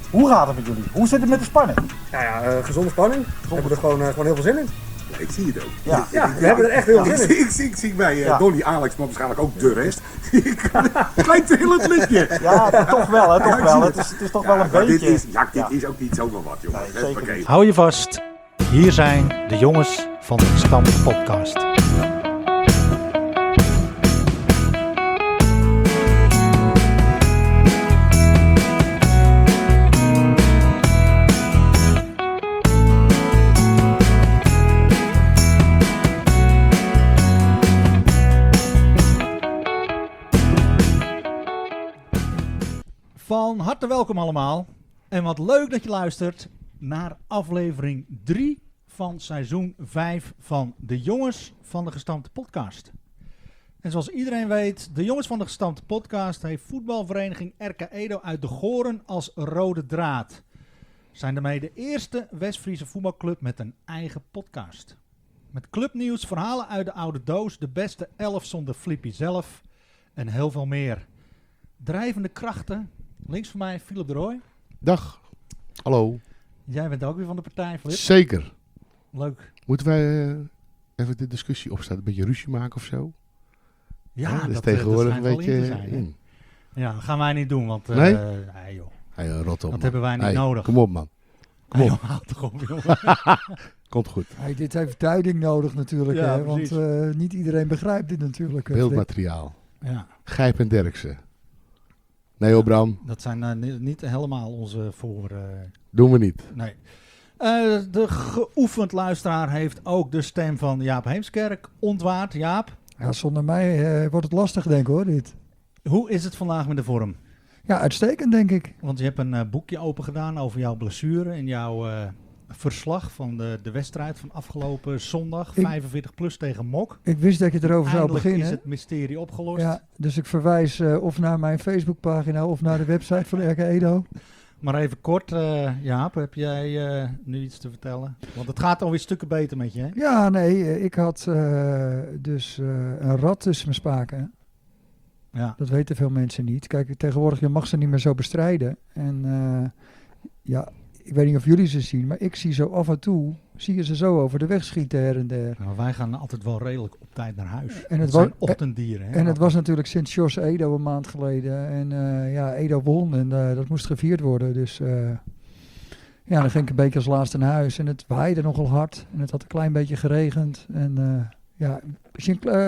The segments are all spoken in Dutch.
Hoe gaat het met jullie? Hoe zit het met de spanning? Nou ja, gezonde spanning. We hebben er gewoon heel veel zin in. Ja, ik zie het ook. Ja, We hebben er echt heel veel zin in. Ik zie bij Donny, Alex, maar waarschijnlijk ook de rest. Klein trillend lichtje. ja toch wel, hè, toch wel. Het is toch wel een beetje... Dit is ook niet zomaar wat, jongen. Nee, zeker niet. Hou je vast, hier zijn de jongens van de Gestampte Podcast. Van harte welkom allemaal. En wat leuk dat je luistert naar aflevering 3 van seizoen 5 van de Jongens van de Gestampte Podcast. En zoals iedereen weet, de Jongens van de Gestampte Podcast heeft voetbalvereniging RK Edo uit de Goren als rode draad. Zijn daarmee de eerste West-Friese voetbalclub met een eigen podcast. Met clubnieuws, verhalen uit de oude doos, de beste 11 zonder Flippy zelf en heel veel meer. Drijvende krachten. Links van mij, Philip de Rooij. Dag. Hallo. Jij bent ook weer van de partij, Flip. Zeker. Leuk. Moeten wij even de discussie opstaan, een beetje ruzie maken of zo? Ja, dat is dat tegenwoordig dat een schijnt wel in te beetje... zijn, hè? Ja, dat gaan wij niet doen, want... Nee? Nee, joh. Hey, rot op, Dat man. hebben wij niet Hey, nodig. Kom op, man. Kom Nee, op. joh, houd toch op, jongen. Komt goed. Hey, dit heeft duiding nodig natuurlijk, Ja, hè? Want precies. niet iedereen begrijpt dit natuurlijk. Beeldmateriaal. Ja, Gijp en Derksen. Nee hoor, Bram. dat zijn niet helemaal onze voor... Doen we niet. nee. De geoefend luisteraar heeft ook de stem van Jaap Heemskerk ontwaard. Jaap, Ja, zonder mij wordt het lastig, denk ik, hoor, dit. hoe is het vandaag met de vorm? Ja, uitstekend, denk ik. Want je hebt een boekje open gedaan over jouw blessure en jouw verslag van de wedstrijd van afgelopen zondag. 45 plus tegen Mok. Ik wist dat je erover zou Eindelijk beginnen. is het mysterie opgelost. Ja, dus ik verwijs of naar mijn Facebookpagina of naar de website van RK Edo. Maar even kort, Jaap, heb jij nu iets te vertellen? Want het gaat alweer stukken beter met je, hè? Ja, nee, ik had een rat tussen mijn spaken. Ja. Dat weten veel mensen niet. Kijk, tegenwoordig je mag ze niet meer zo bestrijden. En ja, ik weet niet of jullie ze zien, maar ik zie zo af en toe, zie je ze zo over de weg schieten her en der. Nou, wij gaan altijd wel redelijk op tijd naar huis. En het het zijn ochtenddieren, hè? En het was natuurlijk Sint-Jos Edo een maand geleden. En ja, Edo won en dat moest gevierd worden. Dus ja, dan ging ik een beetje als laatste naar huis. En het waaide nogal hard. En het had een klein beetje geregend. En ja, als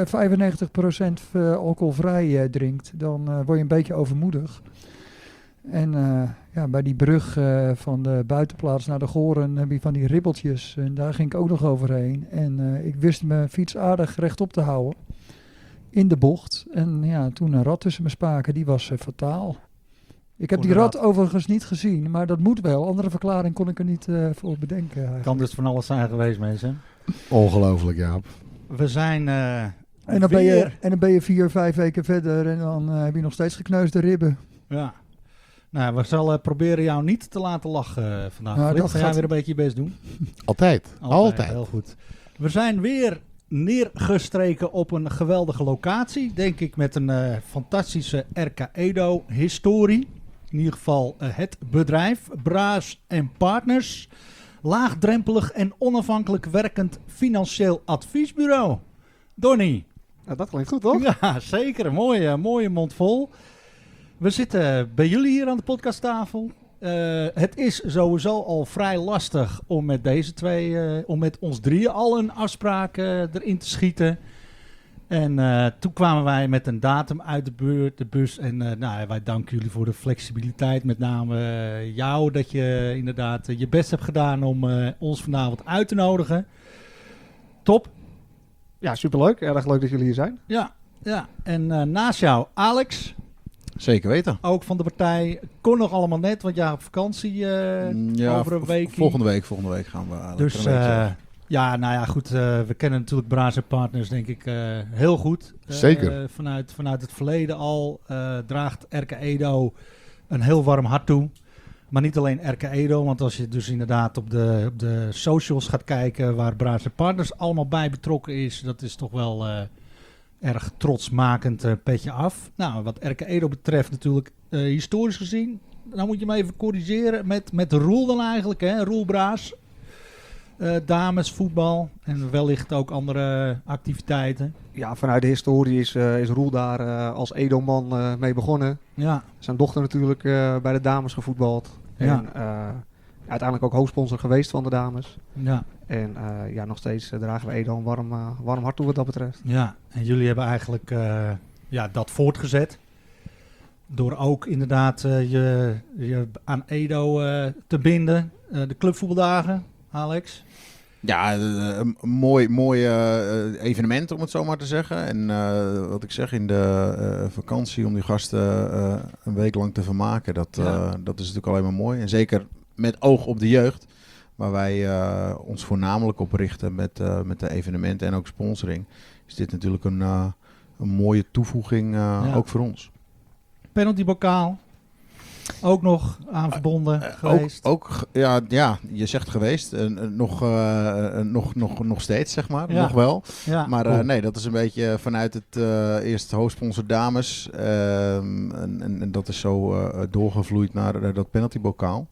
je 95% alcoholvrij drinkt, dan word je een beetje overmoedig. En ja, bij die brug van de buitenplaats naar de Goren heb je van die ribbeltjes. En daar ging ik ook nog overheen. En ik wist mijn fiets aardig rechtop te houden. In de bocht. En ja, toen een rat tussen mijn spaken, die was fataal. Ik heb die rat overigens niet gezien, maar dat moet wel. Andere verklaring kon ik er niet voor bedenken. Eigenlijk. Kan dus van alles zijn geweest, mensen. Ongelooflijk, Jaap. We zijn En dan ben je 4-5 weken verder en dan heb je nog steeds gekneusde ribben. Ja. Nou, we zullen proberen jou niet te laten lachen vandaag. Nou, Flip, dat ga jij gaat- weer een beetje je best doen? Altijd. Altijd. Heel goed. We zijn weer neergestreken op een geweldige locatie. Denk ik met een fantastische RK Edo historie. In ieder geval het bedrijf. Braas en Partners. Laagdrempelig en onafhankelijk werkend financieel adviesbureau. Donny. Nou, dat klinkt goed, toch? Ja, zeker. Een mooie mond vol. We zitten bij jullie hier aan de podcasttafel. Het is sowieso al vrij lastig om met deze twee, om met ons drieën al een afspraak erin te schieten. En toen kwamen wij met een datum uit de bus. En nou, wij danken jullie voor de flexibiliteit. Met name jou, dat je inderdaad je best hebt gedaan om ons vanavond uit te nodigen. Top. Ja, superleuk. Erg leuk dat jullie hier zijn. Ja. En naast jou, Alex. Zeker weten. Ook van de partij. Kon nog allemaal net, want ja, op vakantie over een week. Volgende week gaan we. Dus ja, nou ja, goed. We kennen natuurlijk Braas en Partners, denk ik, heel goed. Zeker. Vanuit het verleden al draagt RK Edo een heel warm hart toe. Maar niet alleen RK Edo, want als je dus inderdaad op de socials gaat kijken waar Braas en Partners allemaal bij betrokken is, dat is toch wel erg trotsmakend petje af. Nou, wat RK Edo betreft natuurlijk historisch gezien nou moet je me even corrigeren, met Roel dan eigenlijk, hè? Roel Braas. Dames, voetbal en wellicht ook andere activiteiten. Ja, vanuit de historie is Roel daar als Edo-man mee begonnen. Ja, Zijn dochter natuurlijk bij de dames gevoetbald. Ja. En uiteindelijk ook hoofdsponsor geweest van de dames. ja, En nog steeds dragen we Edo een warm hart toe wat dat betreft. ja. En jullie hebben eigenlijk dat voortgezet. Door ook inderdaad je aan Edo te binden. De clubvoetbaldagen, Alex. Ja, een mooi evenement om het zo maar te zeggen. En wat ik zeg, in de vakantie om die gasten een week lang te vermaken, dat is natuurlijk alleen maar mooi. En zeker met oog op de jeugd, waar wij ons voornamelijk op richten met de evenementen en ook sponsoring, is dit natuurlijk een mooie toevoeging ook voor ons. Penaltybokaal. Ook nog aan verbonden geweest. Ja, je zegt geweest. Nog steeds, zeg maar. Ja. Nog wel. Ja. Maar nee, dat is een beetje vanuit het eerste hoofdsponsor dames. En dat is zo doorgevloeid naar dat penaltybokaal.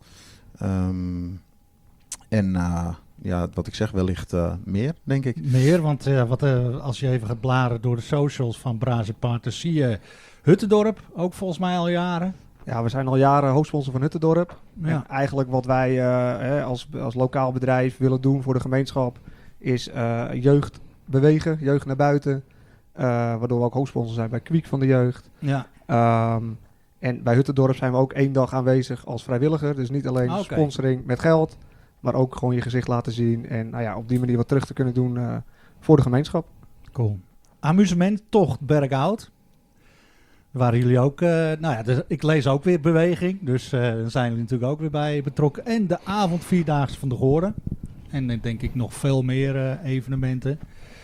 Wat ik zeg, wellicht meer, denk ik. Meer, want als je even gaat bladeren door de socials van Braas & Partners, zie je Huttendorp, ook volgens mij al jaren. Ja, we zijn al jaren hoofdsponsor van Huttendorp. Ja. En eigenlijk wat wij als lokaal bedrijf willen doen voor de gemeenschap is jeugd bewegen, jeugd naar buiten. Waardoor we ook hoofdsponsor zijn bij Kwiek van de jeugd. Ja. En bij Huttendorp zijn we ook 1 dag aanwezig als vrijwilliger. Dus niet alleen sponsoring met geld, maar ook gewoon je gezicht laten zien. En op die manier wat terug te kunnen doen voor de gemeenschap. Cool. Amusementtocht Berghout. Waar jullie ook, dus ik lees ook weer beweging. Dus daar zijn jullie natuurlijk ook weer bij betrokken. En de avond Vierdaagse van de Goorden. En dan denk ik nog veel meer evenementen.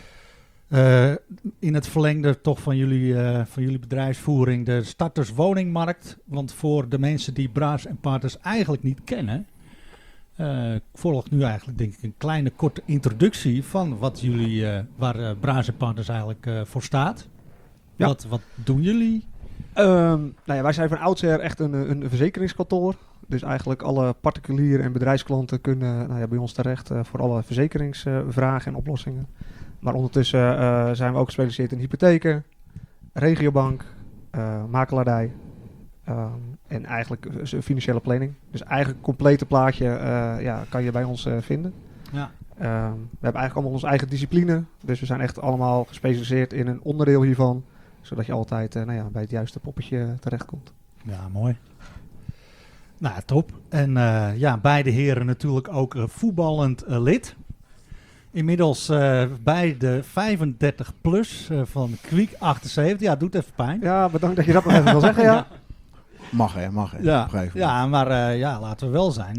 In het verlengde toch van jullie bedrijfsvoering de starterswoningmarkt. Want voor de mensen die Braas & Partners eigenlijk niet kennen, volgt nu eigenlijk denk ik een kleine korte introductie van wat jullie, waar Braas & Partners eigenlijk voor staat. Ja. Wat doen jullie? Wij zijn van oudsher echt een verzekeringskantoor. Dus eigenlijk alle particuliere en bedrijfsklanten kunnen bij ons terecht voor alle verzekeringsvragen en oplossingen. Maar ondertussen zijn we ook gespecialiseerd in hypotheken, regiobank, makelaardij en eigenlijk financiële planning. Dus eigenlijk een complete plaatje kan je bij ons vinden. Ja. We hebben eigenlijk allemaal onze eigen discipline. Dus we zijn echt allemaal gespecialiseerd in een onderdeel hiervan. Zodat je altijd bij het juiste poppetje terechtkomt. Ja, mooi. Nou, top. En beide heren natuurlijk ook voetballend lid. Inmiddels bij de 35 plus van Kwiek 78. Ja, doet even pijn. Ja, bedankt dat je dat nog even wil zeggen. Ja. Mag hè. Ja, maar laten we wel zijn.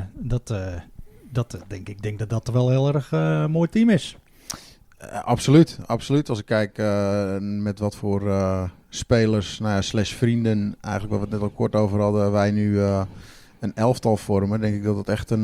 Ik denk dat dat wel heel erg mooi team is. Absoluut. Als ik kijk met wat voor spelers, / vrienden, eigenlijk wat we het net al kort over hadden, wij nu een elftal vormen, denk ik dat het echt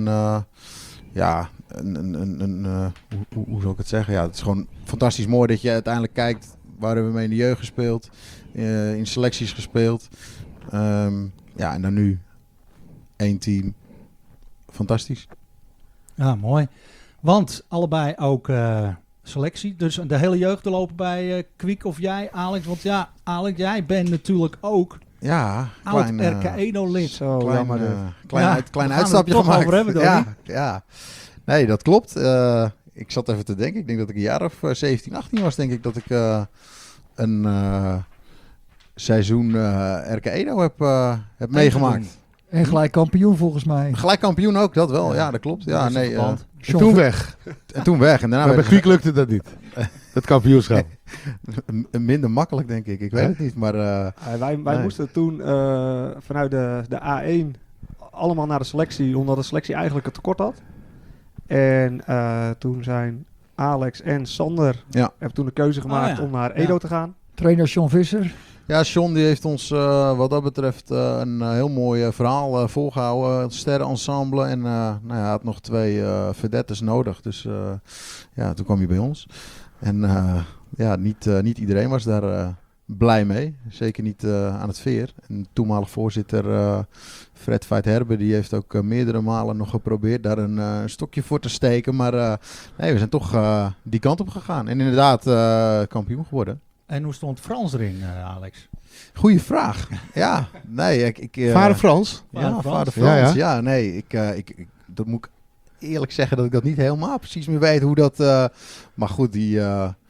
hoe zal ik het zeggen? Ja, het is gewoon fantastisch mooi dat je uiteindelijk kijkt waar hebben we mee in de jeugd gespeeld, in selecties gespeeld. En dan nu 1 team. Fantastisch. Ja, mooi. Want allebei ook selectie. Dus de hele jeugd te lopen bij Kwiek of jij, Alex. Want ja, Alex, jij bent natuurlijk ook oud RK Edo-lid. Zo, jammer. Klein uitstapje gemaakt. Over hebben, ja. Nee, dat klopt. Ik zat even te denken. Ik denk dat ik een jaar of 17, 18 was, denk ik, dat ik een seizoen RK Edo heb meegemaakt. En gelijk kampioen volgens mij. Gelijk kampioen ook, dat wel. Ja, dat klopt. Ja, nee, En toen weg. en toen weg. En daarna Maar bij werd Kwiek lukte dat niet. Dat kampioenschap. minder makkelijk, denk ik. Ik weet het niet, maar... Wij moesten toen vanuit de A1 allemaal naar de selectie, omdat de selectie eigenlijk een tekort had. En toen zijn Alex en Sander hebben toen de keuze gemaakt om naar Edo te gaan. Trainer John Visser. Ja, John die heeft ons wat dat betreft een heel mooi verhaal volgehouden. Het sterrenensemble en hij had nog 2 verdetters nodig. Dus toen kwam hij bij ons. En niet iedereen was blij mee. Zeker niet aan het veer. En toenmalig voorzitter Fred Veit-Herbe, die heeft ook meerdere malen nog geprobeerd daar een stokje voor te steken. Maar nee, we zijn toch die kant op gegaan. En inderdaad kampioen geworden. En hoe stond Frans erin, Alex? Goeie vraag. Ja, nee. Vader Frans? Ja, vader Ja, Frans. ja. Ja, nee. Ik dat moet ik eerlijk zeggen dat ik dat niet helemaal precies meer weet hoe dat... maar goed, die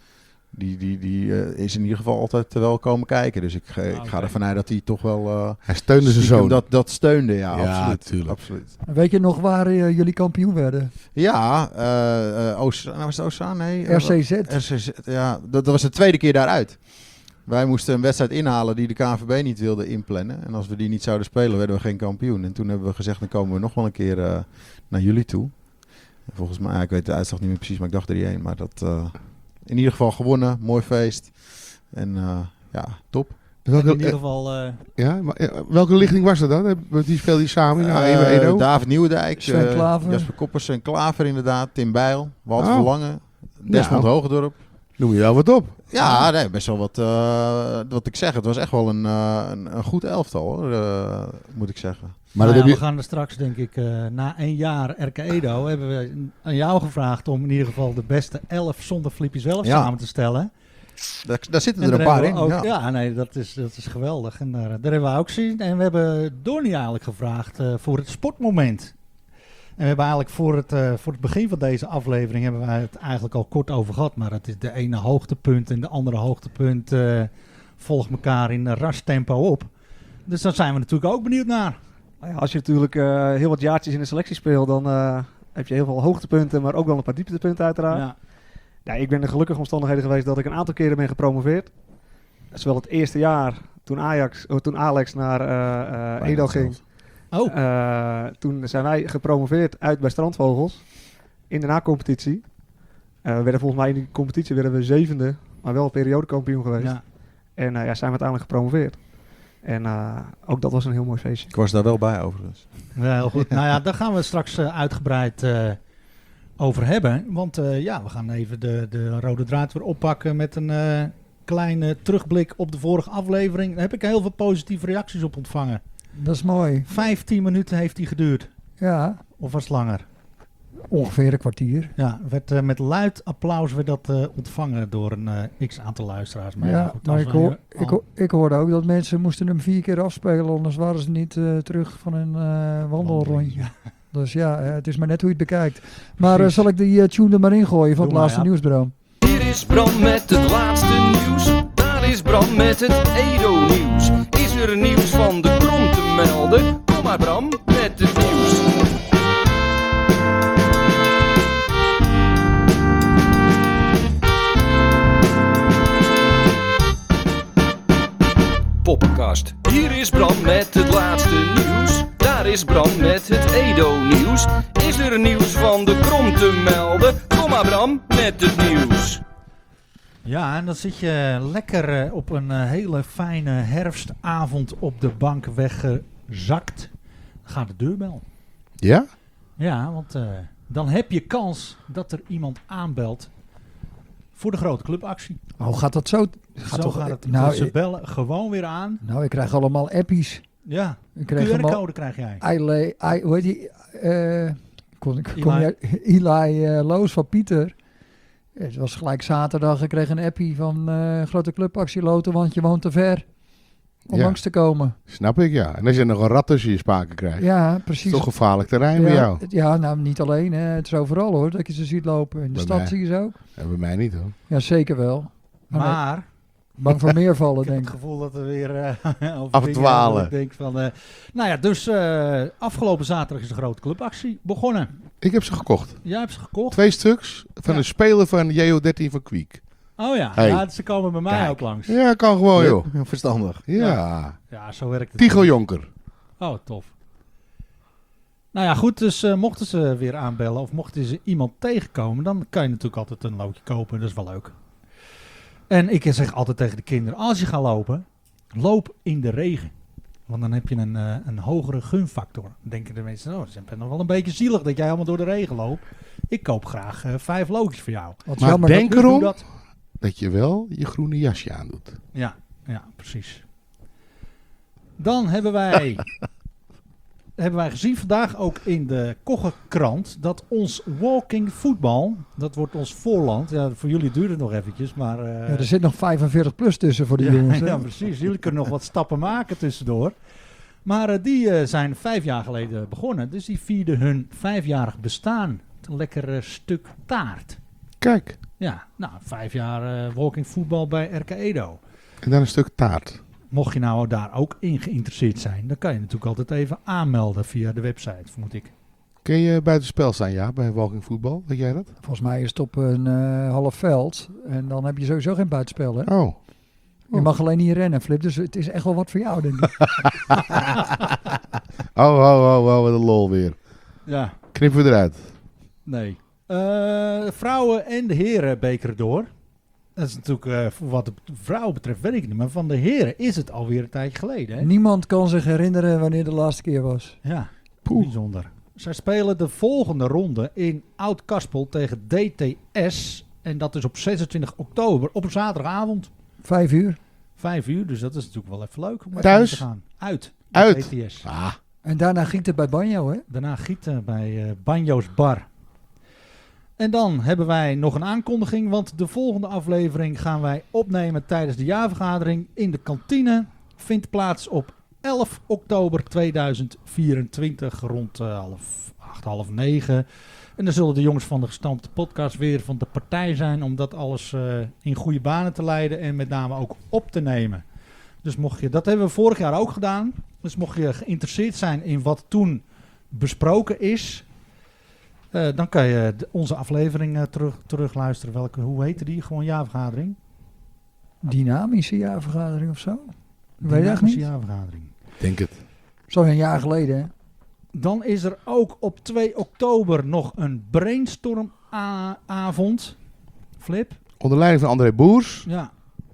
is in ieder geval altijd wel komen kijken. Dus ik ga ervan uit dat hij toch wel... Hij steunde zijn zoon. Dat steunde, ja, Ja, absoluut. tuurlijk. Absoluut. Weet je nog waar jullie kampioen werden? Ja, was het Oostzaan? Nee. RCZ. RCZ, ja. Dat was de tweede keer daaruit. Wij moesten een wedstrijd inhalen die de KNVB niet wilde inplannen. En als we die niet zouden spelen, werden we geen kampioen. En toen hebben we gezegd, dan komen we nog wel een keer naar jullie toe. En volgens mij, ik weet de uitslag niet meer precies, maar ik dacht 3-1. Maar dat in ieder geval gewonnen, mooi feest. En ja, top. In ieder geval... Welke lichting was dat dan? Die speelde die samen in Edo? David Nieuwendijk, Sven Klaver. Jasper Koppers, Sven Klaver inderdaad, Tim Bijl, Walter Oh. Verlangen, Desmond Hogendorp. Noem je wel wat op. Ja, nee, best wel wat ik zeg. Het was echt wel een goed elftal, hoor, moet ik zeggen. Maar Nou dat ja, heb we gaan er straks, denk ik, na 1 jaar RK Edo... hebben we aan jou gevraagd om in ieder geval de beste 11 zonder Flippy zelf Ja. samen te stellen. Daar zitten En er een daar paar in. hebben we ook, Ja. ja, nee, dat is geweldig. En daar hebben we ook gezien. En we hebben Donnie eigenlijk gevraagd voor het sportmoment. En we hebben eigenlijk voor het begin van deze aflevering... hebben we het eigenlijk al kort over gehad. Maar het is de ene hoogtepunt en de andere hoogtepunt... volgt elkaar in ras tempo op. Dus daar zijn we natuurlijk ook benieuwd naar. Nou ja, als je natuurlijk heel wat jaartjes in de selectie speelt, dan heb je heel veel hoogtepunten, maar ook wel een paar dieptepunten uiteraard. Ja. Ja, ik ben in de gelukkige omstandigheden geweest dat ik een aantal keren ben gepromoveerd. Zowel het eerste jaar, toen Alex naar Edo ging. Toen zijn wij gepromoveerd uit bij Strandvogels in de na-competitie. We werden volgens mij in die competitie we 7e, maar wel periodekampioen geweest. Ja. En zijn we uiteindelijk gepromoveerd. En ook dat was een heel mooi feestje. Ik was daar wel bij overigens. Ja, heel goed. Nou ja, daar gaan we straks uitgebreid over hebben. Want we gaan even de rode draad weer oppakken met een kleine terugblik op de vorige aflevering. Daar heb ik heel veel positieve reacties op ontvangen. Dat is mooi. 15 minuten heeft die geduurd. Ja, Of was het langer? ongeveer een kwartier. Ja, werd met luid applaus werd dat ontvangen door een x-aantal luisteraars. Maar Ja, goed, maar als we ik hoorde ook dat mensen moesten hem 4 keer afspelen, anders waren ze niet terug van een wandelrondje. Dus ja, het is maar net hoe je het bekijkt. Maar Precies. zal ik die tune er maar ingooien van Doe het laatste maar, ja. nieuwsbureau? Hier is Bram met het laatste nieuws. Daar is Bram met het Edo-nieuws. Is er nieuws van de Krom te melden? Kom maar Bram met het nieuws. Poppenkast. Hier is Bram met het laatste nieuws. Daar is Bram met het Edo-nieuws. Is er nieuws van de Krom te melden? Kom maar Bram met het nieuws. Ja, en dan zit je lekker op een hele fijne herfstavond op de bank weggezakt. Dan gaat de deurbel. Ja? Ja, want dan heb je kans dat er iemand aanbelt voor de grote clubactie. Oh, gaat dat zo? Zo gaat het. Nou, Ze bellen gewoon weer aan. Nou, ik krijg allemaal appies. Ja, Ik kreeg allemaal QR-code krijg jij. hoe heet die? Eli. Eli Loos van Pieter. Het was gelijk zaterdag. Ik kreeg een appie van grote clubactie loten, want je woont te ver om Ja. langs te komen. Snap ik, ja. En als je nog een rat tussen je spaken krijgt. Ja, is precies. toch gevaarlijk terrein bij jou. Ja, nou niet alleen. Hè. Het is overal hoor, dat je ze ziet lopen. In de Bij stad mij. zie je ze ook. Ja, bij mij niet hoor. Ja, zeker wel. Maar Bang voor meer vallen, ik heb denk het ik. gevoel dat we weer over Afdwalen. dingen hebben. Ik denk van, dus afgelopen zaterdag is de grote clubactie begonnen. Ik heb ze gekocht. Jij hebt ze gekocht? 2 stuks van Ja. een speler van JO13 van Kwiek. Oh ja, Hey. ja, ze komen bij mij Kijk. ook langs. Ja, kan gewoon joh. Ja, verstandig. Ja. Ja, zo werkt het. Tycho Jonker. Oh, tof. Nou ja, goed, dus mochten ze weer aanbellen of mochten ze iemand tegenkomen, dan kan je natuurlijk altijd een loodje kopen. Dat is wel leuk. En ik zeg altijd tegen de kinderen, als je gaat lopen, loop in de regen. Want dan heb je een hogere gunfactor. Dan denken de mensen, het is nog wel een beetje zielig dat jij allemaal door de regen loopt. Ik koop graag 5 loodjes voor jou. Wat Maar jammer denk Dus doe erom dat. dat je wel je groene jasje aandoet. Ja, Ja, precies. Dan hebben wij gezien vandaag ook in de Koggenkrant dat ons walking voetbal, dat wordt ons voorland. Ja, voor jullie duurt het nog eventjes, maar... Ja, er zit nog 45 plus tussen voor de jongens. Hè? Ja, precies. Jullie kunnen nog wat stappen maken tussendoor. Maar die zijn 5 jaar geleden begonnen. Dus die vierden hun 5-jarig bestaan. Een lekker stuk taart. Kijk, Ja, nou, 5 jaar walking voetbal bij RK Edo. en dan een stuk taart. Mocht je nou daar ook in geïnteresseerd zijn, dan kan je natuurlijk altijd even aanmelden via de website, vermoed ik. Kun je buitenspel staan, ja, bij walking voetbal? Weet jij dat? Volgens mij is het op een half veld. En dan heb je sowieso geen buitenspel. Hè? Oh. Je mag alleen niet rennen, Flip. Dus het is echt wel wat voor jou, denk ik. Oh, wat een lol weer. Ja, Knippen we eruit. nee. De vrouwen en de heren bekeren door. Dat is natuurlijk, voor wat de vrouwen betreft, weet ik niet. Maar van de heren is het alweer een tijdje geleden. Hè? Niemand kan zich herinneren wanneer de laatste keer was. Ja, Poeh. bijzonder. Zij spelen de volgende ronde in Oud-Kaspel tegen DTS. En dat is op 26 oktober op een zaterdagavond. 5 uur. 5 uur, dus dat is natuurlijk wel even leuk om even Thuis? te gaan. Uit. Uit? DTS. Ah, En daarna gieten bij Banjo, hè? Daarna gieten bij Banjo's Bar. En dan hebben wij nog een aankondiging, want de volgende aflevering gaan wij opnemen tijdens de jaarvergadering in de kantine. Vindt plaats op 11 oktober 2024 rond 8:30, 9:30. En dan zullen de jongens van de gestampte podcast weer van de partij zijn om dat alles in goede banen te leiden en met name ook op te nemen. Dus dat hebben we vorig jaar ook gedaan. Dus mocht je geïnteresseerd zijn in wat toen besproken is, dan kan je onze aflevering terugluisteren. Hoe heette die? Gewoon jaarvergadering? Dynamische jaarvergadering of zo. Weet je echt Dynamische niet? jaarvergadering. denk het. Zo een jaar geleden, hè? Dan is er ook op 2 oktober nog een brainstormavond. Flip? Onder leiding van André Boers Ja.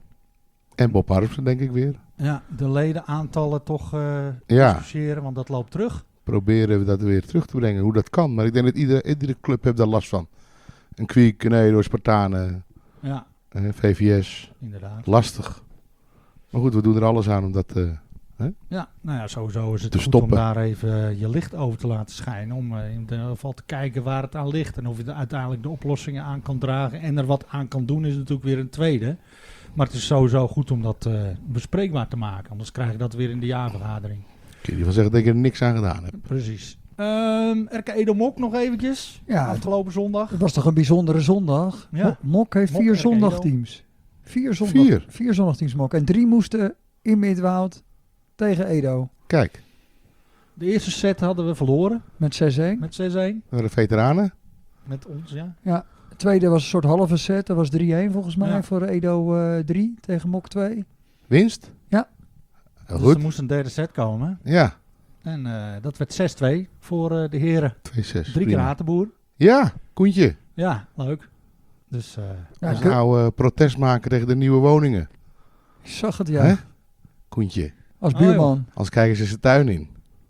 en Bob Harmsen, denk ik weer. Ja, de ledenaantallen toch Ja. discussiëren, want dat loopt terug. Proberen we dat weer terug te brengen, hoe dat kan. Maar ik denk dat iedere club heeft daar last van. Een Kwiek, een Edo, Spartanen, Ja, VVS. inderdaad. Lastig. Maar goed, we doen er alles aan om dat... Ja, nou ja, sowieso is het Te goed stoppen. om daar even je licht over te laten schijnen. Om in ieder geval te kijken waar het aan ligt. En of je er uiteindelijk de oplossingen aan kan dragen. En er wat aan kan doen is natuurlijk weer een tweede. Maar het is sowieso goed om dat bespreekbaar te maken. Anders krijg je dat weer in de jaarvergadering. kun je wel zeggen dat ik er niks aan gedaan heb. Precies. RK Edo Mok nog eventjes. Ja, Afgelopen zondag. het was toch een bijzondere zondag? Ja. Mok heeft Mok 4 RK Edo. zondagteams. 4 zondagteams Mok. En 3 moesten in Midwoud tegen Edo. Kijk, De eerste set hadden we verloren. Met 6-1. Met 6-1. de veteranen. Met ons, ja. De tweede was een soort halve set. Dat was 3-1 volgens mij Ja. voor Edo 3 tegen Mok 2. Winst? Ja. Heel Dus goed. er moest een derde set komen. Ja, En dat werd 6-2 voor de heren. 2-6. 3 keer Hatenboer. Ja, Koentje. Ja, leuk. Dus Ja, Dat is een oude protest maken tegen de nieuwe woningen. ik zag het, ja. Hè? Koentje. Als Oh, buurman. Anders kijken ze zijn tuin in.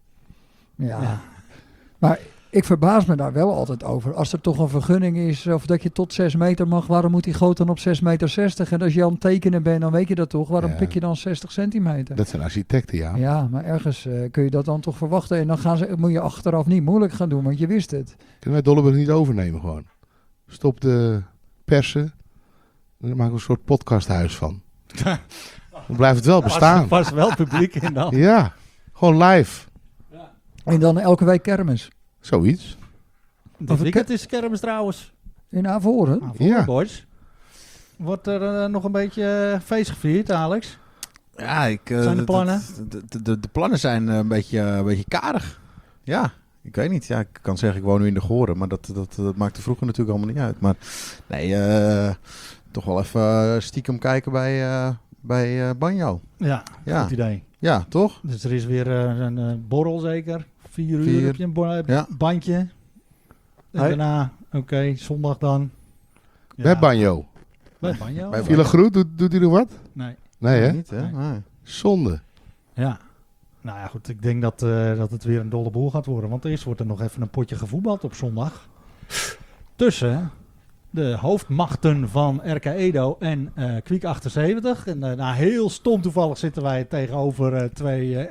Ja. Ja. Maar ik verbaas me daar wel altijd over. Als er toch een vergunning is of dat je tot 6 meter mag, waarom moet die goot dan op 6,60 meter? En als je aan het tekenen bent, dan weet je dat toch? Waarom Ja. pik je dan 60 centimeter? Dat zijn architecten, ja. Ja, maar ergens kun je dat dan toch verwachten. En dan moet je achteraf niet moeilijk gaan doen, want je wist het. Kunnen wij Dolleburg niet overnemen gewoon? Stop de persen. En dan maken we een soort podcasthuis van. Dan blijft het wel bestaan. was wel publiek in dan. Ja, gewoon live. En dan elke week kermis. Zoiets. Dit weekend is kermis trouwens. In Avoren. Ja. Boys. Wordt er nog een beetje feest gevierd, Alex? Ja, Zijn de plannen? De plannen zijn een beetje karig. Ja, ik weet niet. Ja, ik kan zeggen, ik woon nu in de Goren, maar dat maakte vroeger natuurlijk allemaal niet uit. Maar nee, toch wel even stiekem kijken bij Banjo. Ja, Ja. goed idee. Ja, toch? Dus er is weer een borrel zeker. 4 uur 4. heb je een Ja. bandje. En Hey. daarna, oké, zondag dan. Ja, Bij Banjo. Bij Banjo. Bij Villa Groet, doet hij nog wat? Nee. Nee, hè? Niet, hè? Nee. Nee. Zonde. Ja. Nou ja, goed. Ik denk dat het weer een dolle boel gaat worden. Want eerst wordt er nog even een potje gevoetbald op zondag. Tussen de hoofdmachten van RK Edo en Kwiek 78. En heel stom toevallig zitten wij tegenover twee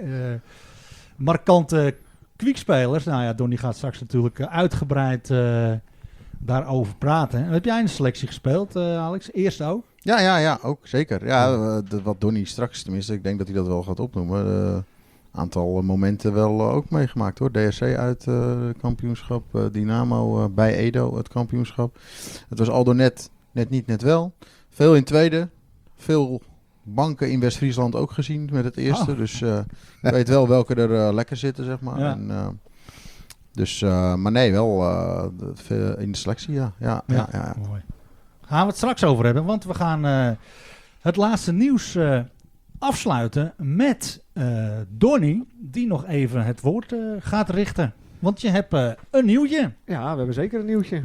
markante Kwiekspelers. Nou ja, Donnie gaat straks natuurlijk uitgebreid daarover praten. Heb jij een selectie gespeeld, Alex? Eerst ook? Ja, ook zeker. Ja, wat Donnie straks tenminste, ik denk dat hij dat wel gaat opnoemen. Aantal momenten wel ook meegemaakt hoor. DSC uit kampioenschap, Dynamo bij Edo het kampioenschap. Het was aldoor net niet, net wel. Veel in tweede, veel banken in West-Friesland ook gezien met het eerste. Oh. Dus ik weet wel welke er lekker zitten, zeg maar. Ja. En, maar nee, wel in de selectie, ja. Mooi. Gaan we het straks over hebben, want we gaan het laatste nieuws afsluiten met Donnie, die nog even het woord gaat richten. Want je hebt een nieuwtje. Ja, we hebben zeker een nieuwtje.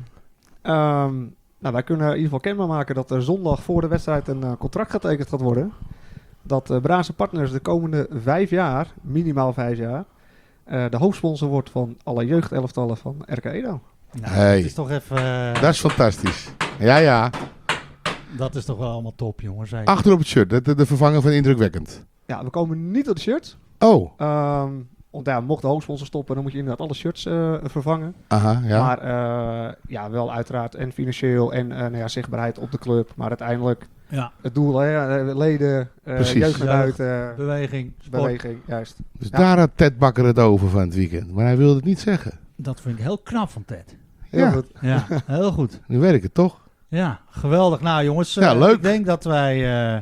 Wij kunnen in ieder geval kenbaar maken dat er zondag voor de wedstrijd een contract getekend gaat worden. Dat Braanse Partners de komende 5 jaar, minimaal 5 jaar, de hoofdsponsor wordt van alle jeugdelftallen van RK Edo. Nou, Hey. dat is toch even... Dat is fantastisch. Ja. Dat is toch wel allemaal top, jongens. Hey. Achter op het shirt, de vervanger van indrukwekkend. Ja, we komen niet op de shirt. Oh, Want ja, mocht de hoofdsponsor stoppen, dan moet je inderdaad alle shirts vervangen. aha, ja. Maar wel uiteraard en financieel en zichtbaarheid op de club. Maar uiteindelijk Ja, het doel, leden, Precies. jeugd naar Jeugd. buiten, beweging, sport. beweging, juist. Dus Ja. daar had Ted Bakker het over van het weekend. Maar hij wilde het niet zeggen. Dat vind ik heel knap van Ted. Heel Ja. goed. Ja, heel goed. Nu werkt het toch? Ja, geweldig. Nou jongens, Ja, leuk. ik denk dat wij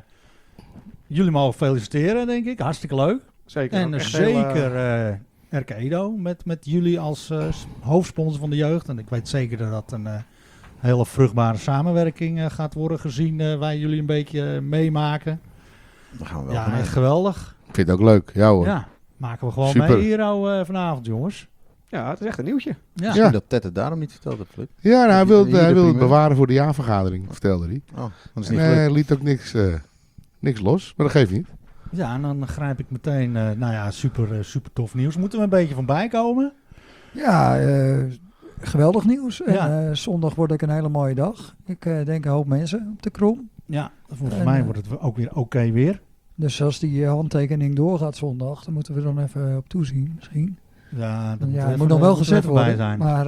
jullie mogen feliciteren, denk ik. Hartstikke leuk. Zeker. En ook echt zeker heel, RK Edo met jullie als hoofdsponsor van de jeugd. En ik weet zeker dat dat een hele vruchtbare samenwerking gaat worden gezien wij jullie een beetje meemaken. Daar gaan we wel Ja, vanuit. echt geweldig. Ik vind het ook leuk. Ja hoor. Ja, maken we gewoon Super. mee hier vanavond, jongens. ja, het is echt een nieuwtje. Ja. Misschien dat Ted het daarom niet verteld heeft, Flip. Ja, nou, hij Hier wilde de het primeur. bewaren voor de jaarvergadering, vertelde hij. Oh, dat is En niet hij gelukt. liet ook niks los, maar dat geeft niet. Ja, en dan grijp ik meteen, super tof nieuws. Moeten we een beetje van bijkomen? Ja, geweldig nieuws. Ja. En zondag wordt ook een hele mooie dag. Ik denk een hoop mensen op de Krom. Ja, volgens En, mij wordt het ook weer oké weer. Dus als die handtekening doorgaat zondag, dan moeten we dan even op toezien misschien. Ja, dat Ja, het moet nog wel gezet worden. Zijn. Maar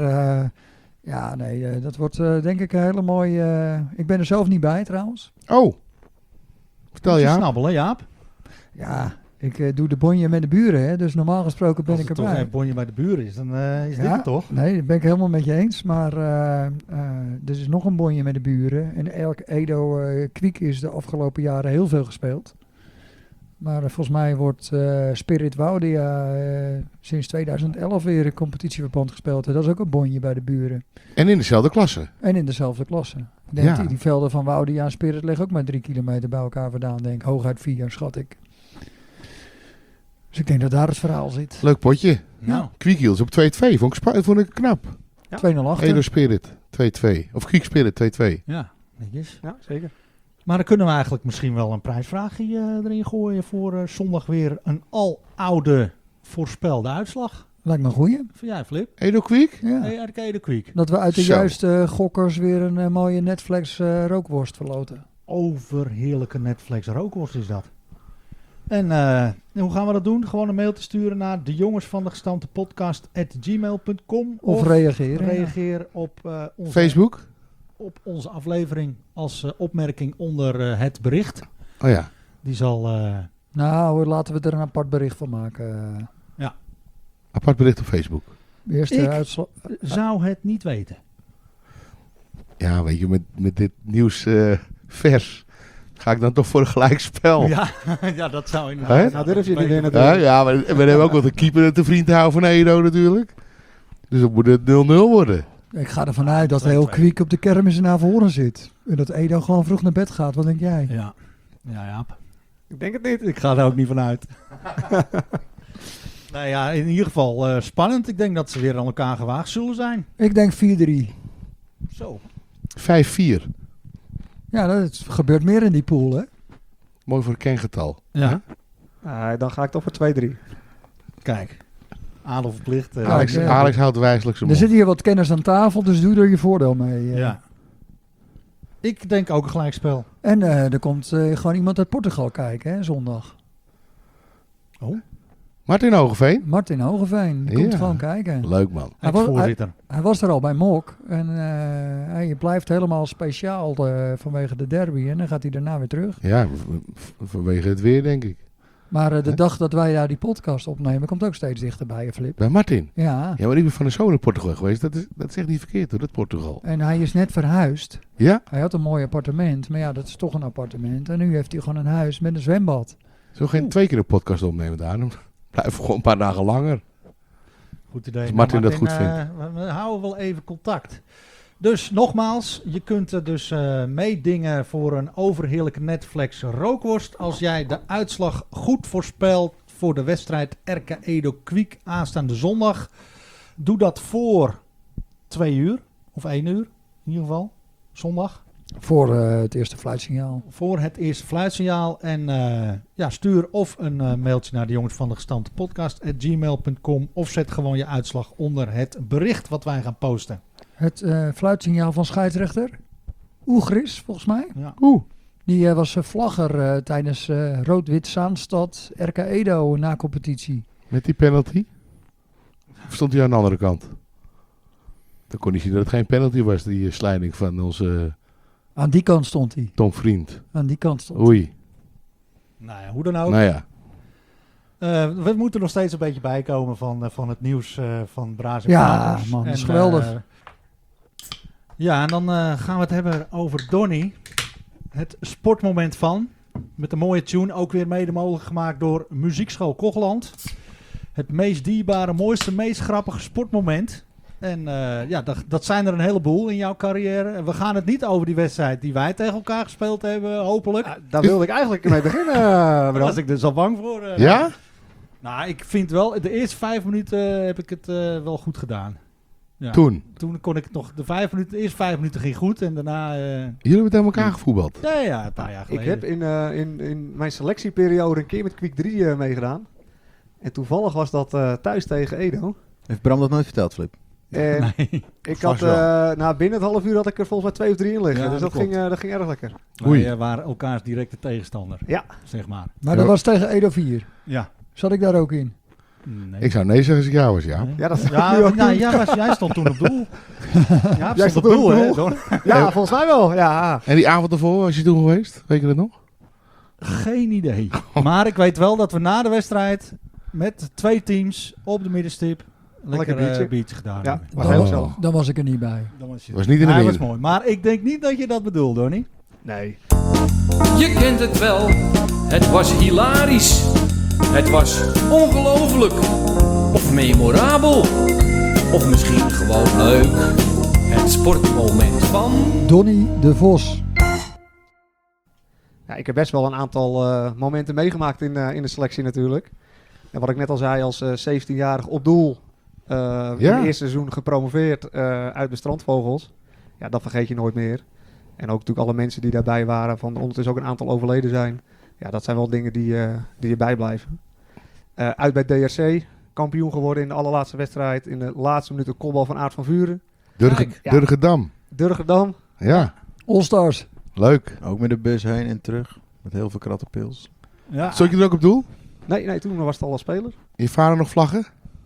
dat wordt denk ik een hele mooie... ik ben er zelf niet bij trouwens. Oh, vertel Moet je je. snabbelen, Jaap. Ja, ik doe de bonje met de buren. Hè, dus normaal gesproken ben Als ik het toch erbij. een bonje bij de buren is, dan is dit Ja, het toch? Nee, dat ben ik helemaal met je eens. Maar er is nog een bonje met de buren. En elk Edo Kwiek is de afgelopen jaren heel veel gespeeld. Maar volgens mij wordt Spirit Woudia sinds 2011 weer in competitieverband gespeeld. En dat is ook een bonje bij de buren. En in dezelfde klasse. En in dezelfde klasse. Ik denk Ja. die velden van Woudia en Spirit liggen ook maar 3 kilometer bij elkaar vandaan. Denk ik. Hooguit 4, schat ik. Dus ik denk dat daar het verhaal zit. Leuk potje. Nou, Kwiekhiels op 2-2. Vond ik knap. Ja. 2-0 achter. Edo Spirit 2-2. Of Kwiek Spirit 2-2. ja, netjes. Ja, zeker. Maar dan kunnen we eigenlijk misschien wel een prijsvraagje erin gooien voor zondag weer een aloude voorspelde uitslag. Lijkt me een goeie. Vind jij, Flip? Edo Kwiek? Ja. Hey, RK de Kwiek. Dat we uit de Zo. juiste gokkers weer een mooie Netflix rookworst verloten. Overheerlijke Netflix rookworst is dat. En hoe gaan we dat doen? Gewoon een mailtje sturen naar de jongens van de gestampte podcast@gmail.com Of reageren. ja. reageer op onze Facebook? op onze aflevering als opmerking onder het bericht. Oh ja. Die zal... Nou, laten we er een apart bericht van maken. Apart bericht op Facebook. Eerst Ik- de uitslag. zou het niet weten. Ja, weet je, met dit nieuws vers ga ik dan toch voor een gelijkspel. Ja, ja, dat zou Hè? inderdaad... Nou, durf je niet in Ja, natuurlijk. ja, maar we hebben ook wat een keeper te vriend houden van Edo natuurlijk. Dus dan moet het 0-0 worden. Ik ga ervan uit dat heel 2-2. Kwiek op de kermis naar voren zit. En dat Edo gewoon vroeg naar bed gaat. Wat denk jij? Ja, ja, Jaap. Ik denk het niet. Ik ga er ook niet van uit. Nou ja, in ieder geval spannend. Ik denk dat ze weer aan elkaar gewaagd zullen zijn. Ik denk 4-3. Zo. 5-4. Ja, dat gebeurt meer in die pool, hè? Mooi voor een kengetal. Ja, Dan ga ik toch voor 2-3. kijk. Adel verplicht. Alex, ja. Alex houdt wijselijk zijn Er mond. zitten hier wat kennis aan tafel, dus doe er je voordeel mee. Ja. Ik denk ook een gelijkspel. En er komt gewoon iemand uit Portugal kijken, hè, zondag. Martin Hogeveen. Martin Hogeveen, die komt gewoon kijken. Leuk man. Ex-voorzitter. Hij was er al bij Mok. En hij blijft helemaal speciaal vanwege de derby. En dan gaat hij daarna weer terug. Ja, vanwege het weer denk ik. Maar de dag dat wij daar die podcast opnemen, komt ook steeds dichterbij, Flip. Bij Martin. Ja. Ja, maar ik ben van de zoon in Portugal geweest. Dat is echt niet verkeerd hoor, dat Portugal. En hij is net verhuisd. Ja? Hij had een mooi appartement. Maar ja, dat is toch een appartement. En nu heeft hij gewoon een huis met een zwembad. Zullen we geen 2 keer een podcast opnemen daar? Dan blijven we gewoon een paar dagen langer. Goed idee. Als Martin dat goed vindt. We houden wel even contact. Dus nogmaals, je kunt dus meedingen voor een overheerlijke Netflix rookworst. Als jij de uitslag goed voorspelt voor de wedstrijd RK Edo Kwiek aanstaande zondag. Doe dat voor 2 uur of 1 uur in ieder geval, zondag. Voor het eerste fluitsignaal. Voor het eerste fluitsignaal. En stuur of een mailtje naar de jongens van de gestampte podcast @gmail.com of zet gewoon je uitslag onder het bericht wat wij gaan posten. Het fluitsignaal van scheidsrechter Oegris, volgens mij. Ja. Die was vlagger tijdens Rood-Wit Zaanstad RK Edo na competitie. Met die penalty? Of stond hij aan de andere kant? Dan kon hij zien dat het geen penalty was, die slijding van onze Aan die kant stond hij. Tom Vriend. Aan die kant stond hij. Oei. Nou ja, hoe dan ook. Nou ja. We moeten nog steeds een beetje bijkomen van het nieuws van Braas en Ja, Kapers. man, dat is En, geweldig. Ja, en dan gaan we het hebben over Donny. Het sportmoment van. Met een mooie tune, ook weer mede mogelijk gemaakt door Muziekschool Kochland. Het meest dierbare, mooiste, meest grappige sportmoment. En dat zijn er een heleboel in jouw carrière. En we gaan het niet over die wedstrijd die wij tegen elkaar gespeeld hebben, hopelijk. Daar wilde ik eigenlijk mee beginnen, Daar Bram. was ik dus al bang voor. Ja? Nou, ik vind wel, de eerste 5 minuten heb ik het wel goed gedaan. Ja. Toen. Toen kon ik het nog, de eerste 5 minuten ging goed en daarna... Jullie hebben tegen elkaar gevoetbald. Ja, een paar jaar Ik geleden. heb in mijn selectieperiode een keer met Kwiek 3 meegedaan. En toevallig was dat thuis tegen Edo. Heeft Bram dat nooit verteld, Flip? En Nee. ik had, binnen het half uur had ik er volgens mij 2 of 3 in liggen. Ja, dus dat dat ging erg lekker. Oei. Wij waren elkaars directe tegenstander, Ja. zeg maar. Maar dat was tegen Edo 4. Ja. Zat ik daar ook in? Nee. Ik zou nee zeggen als ik jou was, ja. Ja, dat Jij stond toen op doel. Ja, Jij stond op doel, hè? hè? Don? Ja, volgens mij wel. Ja. En die avond ervoor, was je toen geweest? Weet je dat nog? Geen idee. Maar ik weet wel dat we na de wedstrijd met 2 teams op de middenstip lekker biertje. biertje gedaan Ja. hebben. Was heel gezellig. Dan was ik er niet bij. Dan was je... Was niet in de Hij meer. was mooi. Maar ik denk niet dat je dat bedoelt, Donnie. Nee. Je kent het wel, het was hilarisch. Het was ongelooflijk. Of memorabel. Of misschien gewoon leuk. Het sportmoment van... Donny de Vos. Ja, ik heb best wel een aantal momenten meegemaakt in de selectie natuurlijk. En wat ik net al zei, als 17-jarig op doel. In het eerste seizoen gepromoveerd uit de Strandvogels. Ja, dat vergeet je nooit meer. En ook natuurlijk alle mensen die daarbij waren, van ondertussen ook een aantal overleden zijn. Ja, dat zijn wel dingen die je bijblijven. Uit bij DRC, kampioen geworden in de allerlaatste wedstrijd. In de laatste minuut een kopbal van Aart van Vuren. Durgedam. Durgedam. Ja, All-Stars. leuk. Ook met de bus heen en terug. Met heel veel krattenpils. Ja. Stond je er ook op doel? Nee, toen was het al een speler. Je vader nog vlaggen?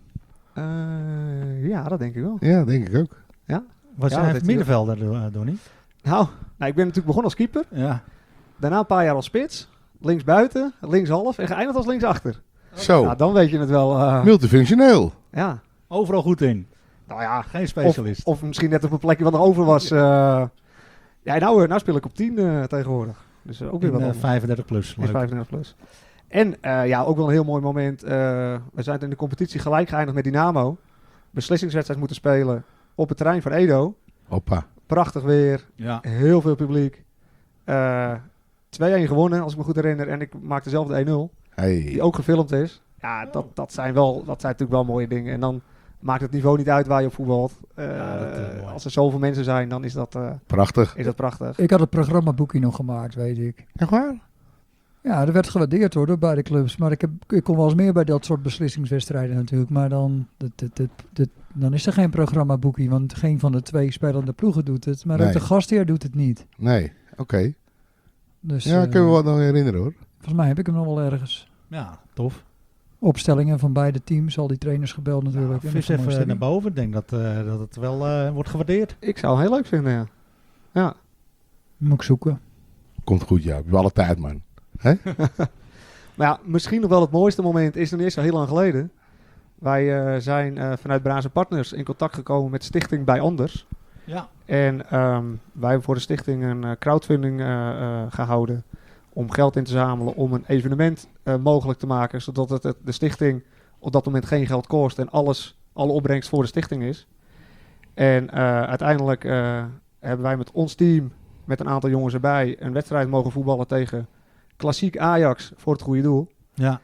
Ja, dat denk ik wel. Ja, denk ik ook. Was Ja, jij dat even heeft middenvelder, Donnie? Nou, ik ben natuurlijk begonnen als keeper. Ja. Daarna een paar jaar als spits. Links buiten, links half en geëindigd als links achter. Zo, Nou, dan weet je het wel. multifunctioneel. Ja. Overal goed in. Nou ja, Geen specialist. of misschien net op een plekje wat nog over was. Ja, nou speel ik op 10 tegenwoordig. Dus ook weer wat In, anders. 35 plus. Is Leuk. 35 plus. En ook wel een heel mooi moment. We zijn in de competitie gelijk geëindigd met Dynamo. Beslissingswedstrijd moeten spelen op het terrein van Edo. Hoppa. Prachtig weer. Ja. Heel veel publiek. 2-1 gewonnen, als ik me goed herinner. En ik maakte zelf de 1-0. Hey. Die ook gefilmd is. Ja, dat zijn natuurlijk wel mooie dingen. En dan maakt het niveau niet uit waar je op voetbalt. mooi. Als er zoveel mensen zijn, dan is dat Prachtig. prachtig. Ik had het programmaboekje nog gemaakt, weet ik. Echt waar? Ja, dat werd gewaardeerd hoor, door beide clubs. Maar ik kom wel eens meer bij dat soort beslissingswedstrijden natuurlijk. Maar dan is er geen programmaboekie, want geen van de 2 spelende ploegen doet het. Maar ook Nee. de gastheer doet het niet. Nee, oké. Dus, Ja, ik kan me wat nog herinneren hoor. volgens mij heb ik hem nog wel ergens. Ja, tof. Opstellingen van beide teams, al die trainers gebeld natuurlijk. Nou, vis even naar boven. Ik denk dat het wel wordt gewaardeerd. Ik zou hem heel leuk vinden, ja. Ja. Moet ik zoeken. Komt goed, ja. We hebben alle tijd, man. Maar ja, misschien nog wel het mooiste moment is nog niet eens zo heel lang geleden. Wij zijn vanuit Brazen Partners in contact gekomen met Stichting Bij Anders. Ja. En wij hebben voor de stichting een crowdfunding gehouden om geld in te zamelen om een evenement mogelijk te maken, zodat de stichting op dat moment geen geld kost en alle opbrengst voor de stichting is. En uiteindelijk hebben wij met ons team, met een aantal jongens erbij, een wedstrijd mogen voetballen tegen klassiek Ajax voor het goede doel. Ja.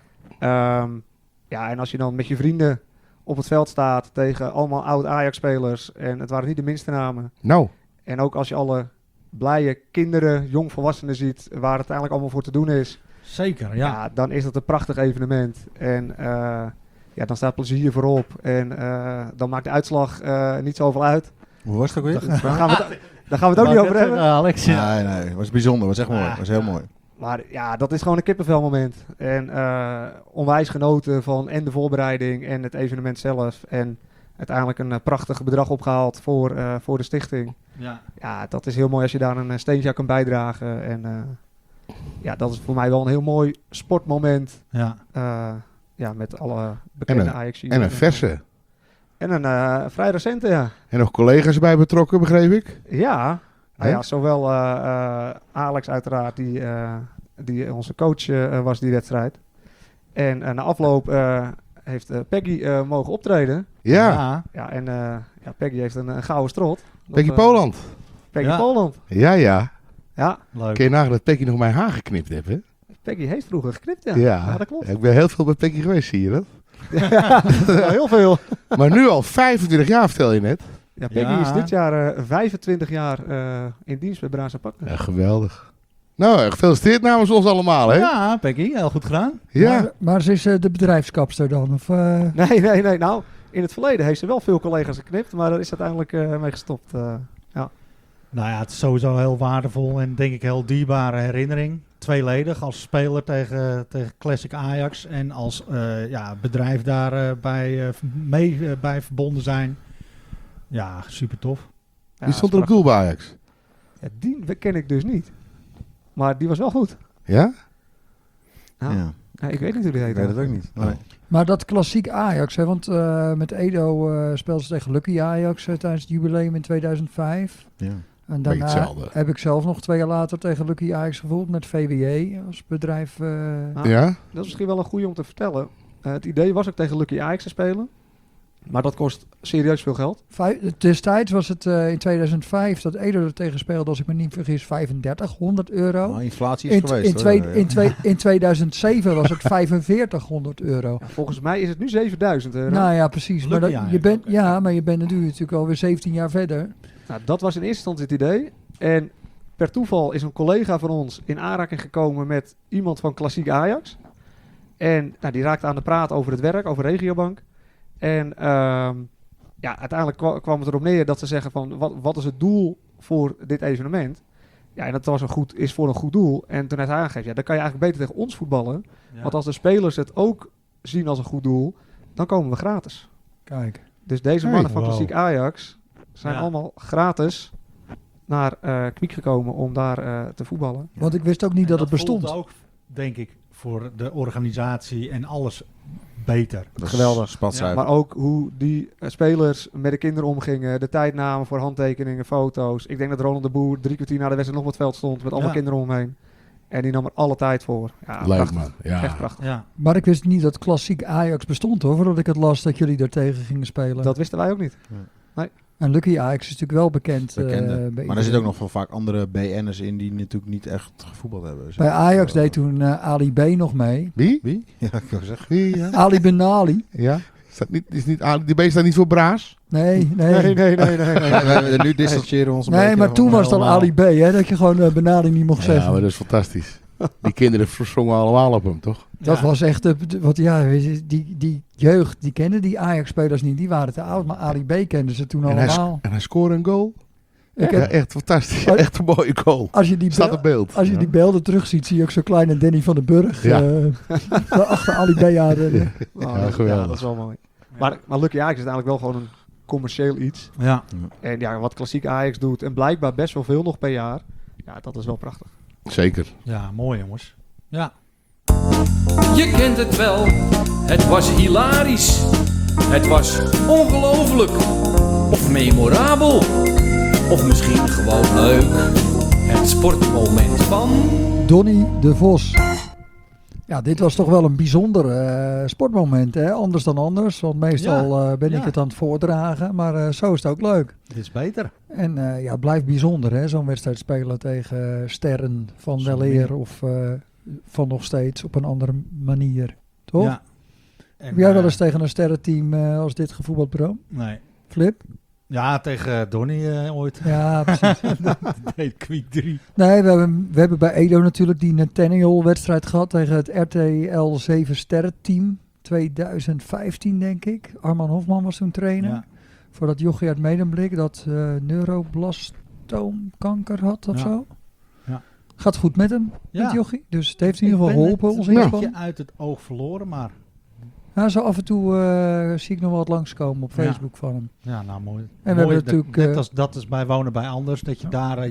Ja, en als je dan met je vrienden op het veld staat tegen allemaal oud Ajax-spelers, en het waren niet de minste namen. Nou, En ook als je alle blije kinderen, jongvolwassenen ziet, waar het uiteindelijk allemaal voor te doen is, Zeker, ja, dan is dat een prachtig evenement. En ja, dan staat plezier voorop. En dan maakt de uitslag niet zoveel uit. Hoe was het ook weer? Daar gaan we het ook niet over hebben. Alex, ja. Nee, het was bijzonder. Het was echt mooi. Het was heel mooi. Maar ja, dat is gewoon een kippenvelmoment. En onwijs genoten van en de voorbereiding en het evenement zelf. En uiteindelijk een prachtig bedrag opgehaald voor de stichting. Ja. Ja, dat is heel mooi als je daar een steentje aan kan bijdragen. En ja, dat is voor mij wel een heel mooi sportmoment. Ja. Ja, met alle bekende Ajax. en een verse. En een vrij recente, ja. En nog collega's bij betrokken, begreep ik? Ja, Hè? ja zowel Alex uiteraard, die onze coach was die wedstrijd. En na afloop heeft Peggy mogen optreden. Ja, Ja, en ja, Peggy heeft een gouden strot. Peggy Poland. Peggy Ja. Poland. Ja, ja. Ja, Leuk. Kun je nagaan dat Peggy nog mijn haar geknipt heeft, hè? Peggy heeft vroeger geknipt, ja. Ja. Dat klopt. Ik ben heel veel bij Peggy geweest, zie je dat? Ja, heel veel. Maar nu al 25 jaar, vertel je net. Ja, Peggy Ja. is dit jaar 25 jaar in dienst bij Brazen Partners. Ja, geweldig. Nou, gefeliciteerd namens ons allemaal, hè? Ja, Peggy, heel goed gedaan. Ja. Maar ze is de bedrijfskapster dan? Of, Nee. Nou, in het verleden heeft ze wel veel collega's geknipt, maar daar is uiteindelijk mee gestopt. Nou ja, het is sowieso heel waardevol en denk ik heel dierbare herinnering. Tweeledig, als speler tegen Classic Ajax en als bedrijf daarbij bij verbonden zijn. Ja, super tof. Ja, Wie stond er op doel bij Ajax? Ja, die ken ik dus niet. Maar die was wel goed. Ja? Nou, Ja. ja, ik weet niet hoe die heet. Ik weet het ook niet. Nee. Maar dat klassiek Ajax, hè, want met Edo speelde ze tegen Lucky Ajax tijdens het jubileum in 2005. Ja. En Beetje daarna hetzelfde. heb ik zelf nog 2 jaar later tegen Lucky Ajax gevoeld met VWE als bedrijf. Nou, Ja? Dat is misschien wel een goede om te vertellen. Het idee was ook tegen Lucky Ajax te spelen. Maar dat kost serieus veel geld. Destijds was het in 2005 dat Edo er tegen speelde, als ik me niet vergis, €3500. Nou, inflatie is geweest. In 2007 was het €4500. Ja, volgens mij is het nu €7000. Nou ja, precies. Maar, Lucky Ajax. je bent natuurlijk alweer 17 jaar verder. Nou, dat was in eerste instantie het idee. En per toeval is een collega van ons in aanraking gekomen met iemand van Klassiek Ajax. En nou, die raakte aan de praat over het werk, over Regiobank. En ja, uiteindelijk kwam het erop neer dat ze zeggen van wat is het doel voor dit evenement? Ja, en dat is voor een goed doel. En toen heeft hij aangegeven, ja, dan kan je eigenlijk beter tegen ons voetballen. Ja. Want als de spelers het ook zien als een goed doel, dan komen we gratis. Kijk. Dus deze Hey. mannen van Wow. Klassiek Ajax zijn Ja. allemaal gratis naar Kwiek gekomen om daar te voetballen. Want ik wist ook niet En dat het bestond. voelt ook, denk ik, voor de organisatie en alles beter. Geweldig. Spatzuiver. Maar ook hoe die spelers met de kinderen omgingen, de tijd namen voor handtekeningen, foto's. Ik denk dat Ronald de Boer 3 kwartier na de wedstrijd nog op het veld stond met allemaal Ja. kinderen omheen. En die nam er alle tijd voor. Ja, Leuk, prachtig. man. Ja. Echt prachtig. Ja. Maar ik wist niet dat klassiek Ajax bestond hoor, voordat ik het las dat jullie daar tegen gingen spelen. Dat wisten wij ook niet. En Lucky Ajax is natuurlijk wel bekend. Bekende. bij Maar er iedereen. zitten ook nog wel vaak andere BN'ers in die natuurlijk niet echt gevoetbald hebben. Dus Bij Ajax deed toen Ali B nog mee. Wie? Wie? Ja, ik wil zeggen. Wie? Ja. Ali Benali. Ja? Is niet, die beest staat niet voor Braas? Nee. Nu distancieren we ons een Nee, beetje maar van toen was het al allemaal. Ali B, hè, dat je gewoon Benali niet mocht Ja, zeggen. maar dat is fantastisch. Die kinderen zongen allemaal op hem, toch? Dat was echt, wat ja, die jeugd, die kenden die Ajax-spelers niet. Die waren te oud, maar Ali B kenden ze toen allemaal. En hij scoorde een goal. Ik Ja, heb- echt fantastisch. Echt een mooie goal. Als je die, Staat op beeld. als je die beelden terugziet, zie je ook zo'n kleine Danny van den Burg. Ja. Daar achter Ali B aan. Oh, geweldig. dat is wel mooi. Maar Lucky Ajax is eigenlijk wel gewoon een commercieel iets. Ja. En ja, wat klassiek Ajax doet, en blijkbaar best wel veel nog per jaar. Ja, dat is wel prachtig. Zeker. Ja, mooi jongens. Ja. Je kent het wel, het was hilarisch. Het was ongelooflijk. Of memorabel. Of misschien gewoon leuk. Het sportmoment van... Donny de Vos. Ja, dit was toch wel een bijzonder sportmoment. Hè? Anders dan anders. Want meestal ben ik Ja. het aan het voordragen. Maar zo is het ook leuk. Dit is beter. En ja, het blijft bijzonder, hè? Zo'n wedstrijd spelen tegen sterren van Zo weleer meer. of van nog steeds op een andere manier. Toch? Ja. En, Heb jij wel eens tegen een sterrenteam als dit gevoetbald, Bro? Nee. Flip? Ja, tegen Donny ooit. Ja, precies. Dat deed Kwiek 3. Nee, we hebben bij Edo natuurlijk die Nathaniel-wedstrijd gehad tegen het RTL 7 sterrenteam. 2015, denk ik. Arman Hofman was toen trainer. Ja. Voordat Jochie uit Medemblik dat neuroblastoomkanker had of Ja. zo. Ja. Gaat goed met hem, Ja. met Jochie. Dus het heeft in ieder geval geholpen, ons onze een inspanning. beetje uit het oog verloren, maar Ja, zo af en toe zie ik nog wel wat langskomen op Ja. Facebook van hem. ja, nou mooi. En we Mooi, hebben natuurlijk, net als dat is bij wonen bij anders, dat je daar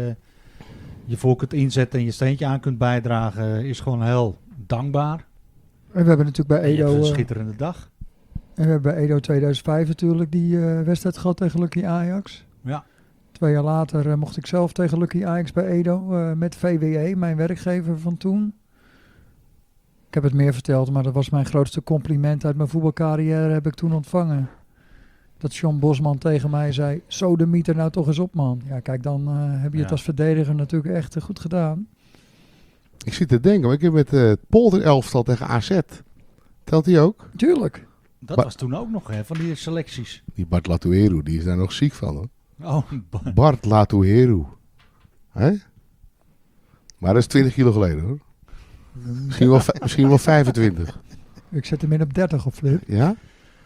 je voor kunt inzetten en je steentje aan kunt bijdragen, is gewoon heel dankbaar. En we hebben natuurlijk bij En je hebt Edo, een schitterende dag. en we hebben bij Edo 2005 natuurlijk die wedstrijd gehad tegen Lucky Ajax. Ja. 2 jaar later mocht ik zelf tegen Lucky Ajax bij Edo met VWE, mijn werkgever van toen. Ik heb het meer verteld, maar dat was mijn grootste compliment uit mijn voetbalcarrière heb ik toen ontvangen. Dat John Bosman tegen mij zei, zo de mieter nou toch eens op, man. Ja, kijk, dan heb je het Ja. als verdediger natuurlijk echt goed gedaan. Ik zit te denken, maar ik heb met het polderelftal tegen AZ. Telt die ook? Tuurlijk. Dat Maar- was toen ook nog, hè, van die selecties. Die Bart Latuheru, die is daar nog ziek van, hoor. Oh, Bart Latuheru. Hè? Maar dat is 20 kilo geleden, hoor. Misschien wel 25. Ik zet hem in op 30 op Flip. Ja?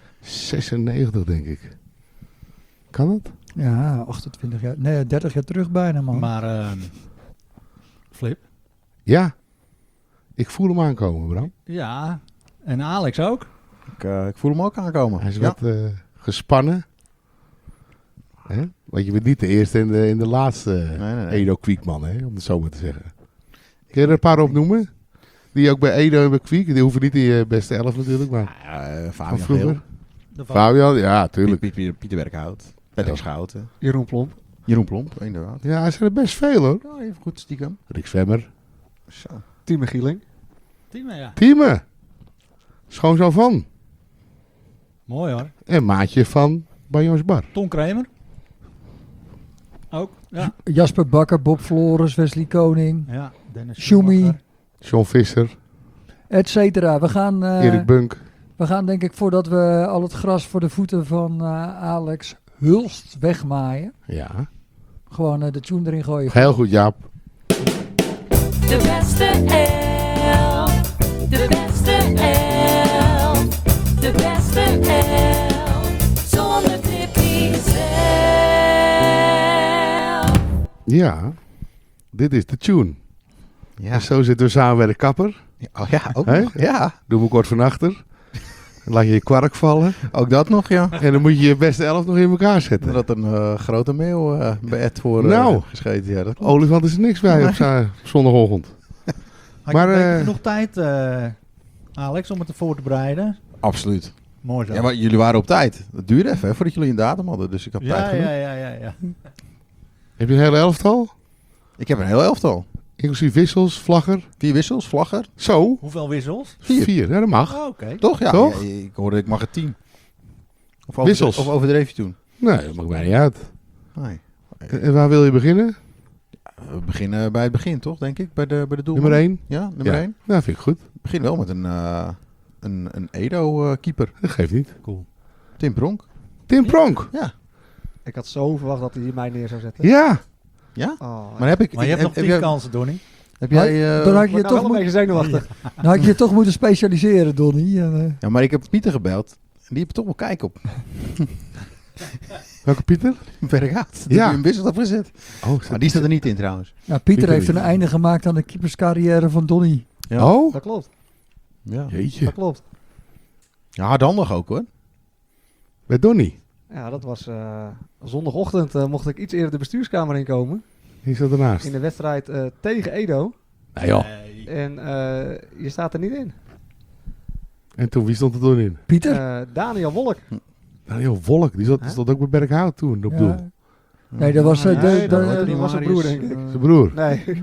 96, denk ik. Kan het? Ja, 28 jaar. Nee, 30 jaar terug bijna, man. maar Flip. Ja. Ik voel hem aankomen, Bram. Ja, en Alex ook. Ik voel hem ook aankomen. Hij is Ja. wat gespannen. Hè? Want je bent niet de eerste en de laatste Nee. Edo Kwiekman, hè? Om het zo maar te zeggen. Kun je er een paar opnoemen? Die ook bij Edo en bij Kwiek. Die hoeven niet in je beste 11 natuurlijk, maar van Fabian vroeger. Geel. De Fabian, ja, tuurlijk. Pieter Berghout. Patrick Schouten. Jeroen Plomp. Jeroen Plomp, inderdaad. Ja, er zijn er best veel, hoor. Ja, even goed stiekem. Rick Zwemmer. Zo. Tieme Gieling. team, ja. Tieme. Schoonzoon van. Mooi hoor. En maatje van Bajons Bar. Ton Kramer. Ook, ja. Jasper Bakker, Bob Flores, Wesley Koning, Ja, Dennis Schumi. Schumacher. John Visser. et cetera. We gaan, Erik Bunk. we gaan denk ik voordat we al het gras voor de voeten van Alex Hulst wegmaaien. Ja. Gewoon de tune erin gooien. Heel goed, Jaap. De beste elf. De beste elf. De beste elf. Zonder Tippy zelf. Ja. Dit is de tune. Ja. En zo zitten we samen bij de kapper. Oh ja, ook Hè? nog. Ja, Doe me kort van achter. Dan laat je je kwark vallen. ook dat nog, ja. En dan moet je je beste 11 nog in elkaar zetten. Er had een grote mail bij Ed voor Nou. gescheten. Ja, dat klopt. Olifant is er niks bij op zondagochtend. Had Maar, je een beetje eh, genoeg tijd, Alex, om het ervoor te bereiden? Absoluut. Mooi zo. Ja, maar jullie waren op tijd. Het duurde even hè, voordat jullie een datum hadden. Dus ik had tijd ja, genoeg. ja. Heb je een hele elftal? Ik heb een heel elftal. Inclusief wissels, vlagger. 4 wissels, vlagger. Zo. Hoeveel wissels? 4. Ja, dat mag. Oh, oké. Toch? Ja. Toch? Ja, ik hoorde, ik mag het 10. Wissels. Of overdreef je toen? Nee, dat maakt mij niet uit. Nee. En waar wil je beginnen? We beginnen bij het begin, toch? Denk ik. Bij de doelman. Nummer 1? Ja, nummer 1. Nou, vind ik goed. Ik begin wel met een Edo-keeper. Dat geeft niet. Cool. Tim Pronk. Tim Pronk. Ja. Ik had zo verwacht dat hij hier mij neer zou zetten. Ja. Ja? Oh, Maar heb ik... Maar je hebt nog 10 jij- kansen, Donnie. Heb jij... Dan had je Word nou toch wel een beetje zenuwachtig. Dan had je toch moeten specialiseren, Donnie. Ja, maar ik heb Pieter gebeld. En die heeft toch wel kijk op. Welke Pieter? Berghout. Ja. Die heb je in business opgezet. Oh, Maar die staat er niet in trouwens. Nou, Pieter Pieter heeft een niet. einde gemaakt aan de keeperscarrière van Donnie. Ja. Oh? Dat klopt. Ja. Jeetje. Dat klopt. Ja, hardhandig ook hoor. Bij Donnie. Ja, dat was zondagochtend. Mocht ik iets eerder de bestuurskamer inkomen. Die zat ernaast. In de wedstrijd tegen Edo. Nee joh. En je staat er niet in. En toen, wie stond er toen in? Pieter? Daniel Wolk. Daniel Wolk, die stond ook bij Berghout toen op doel. Ja. Nee, dat was dat was zijn broer, denk ik. Zijn broer. Nee.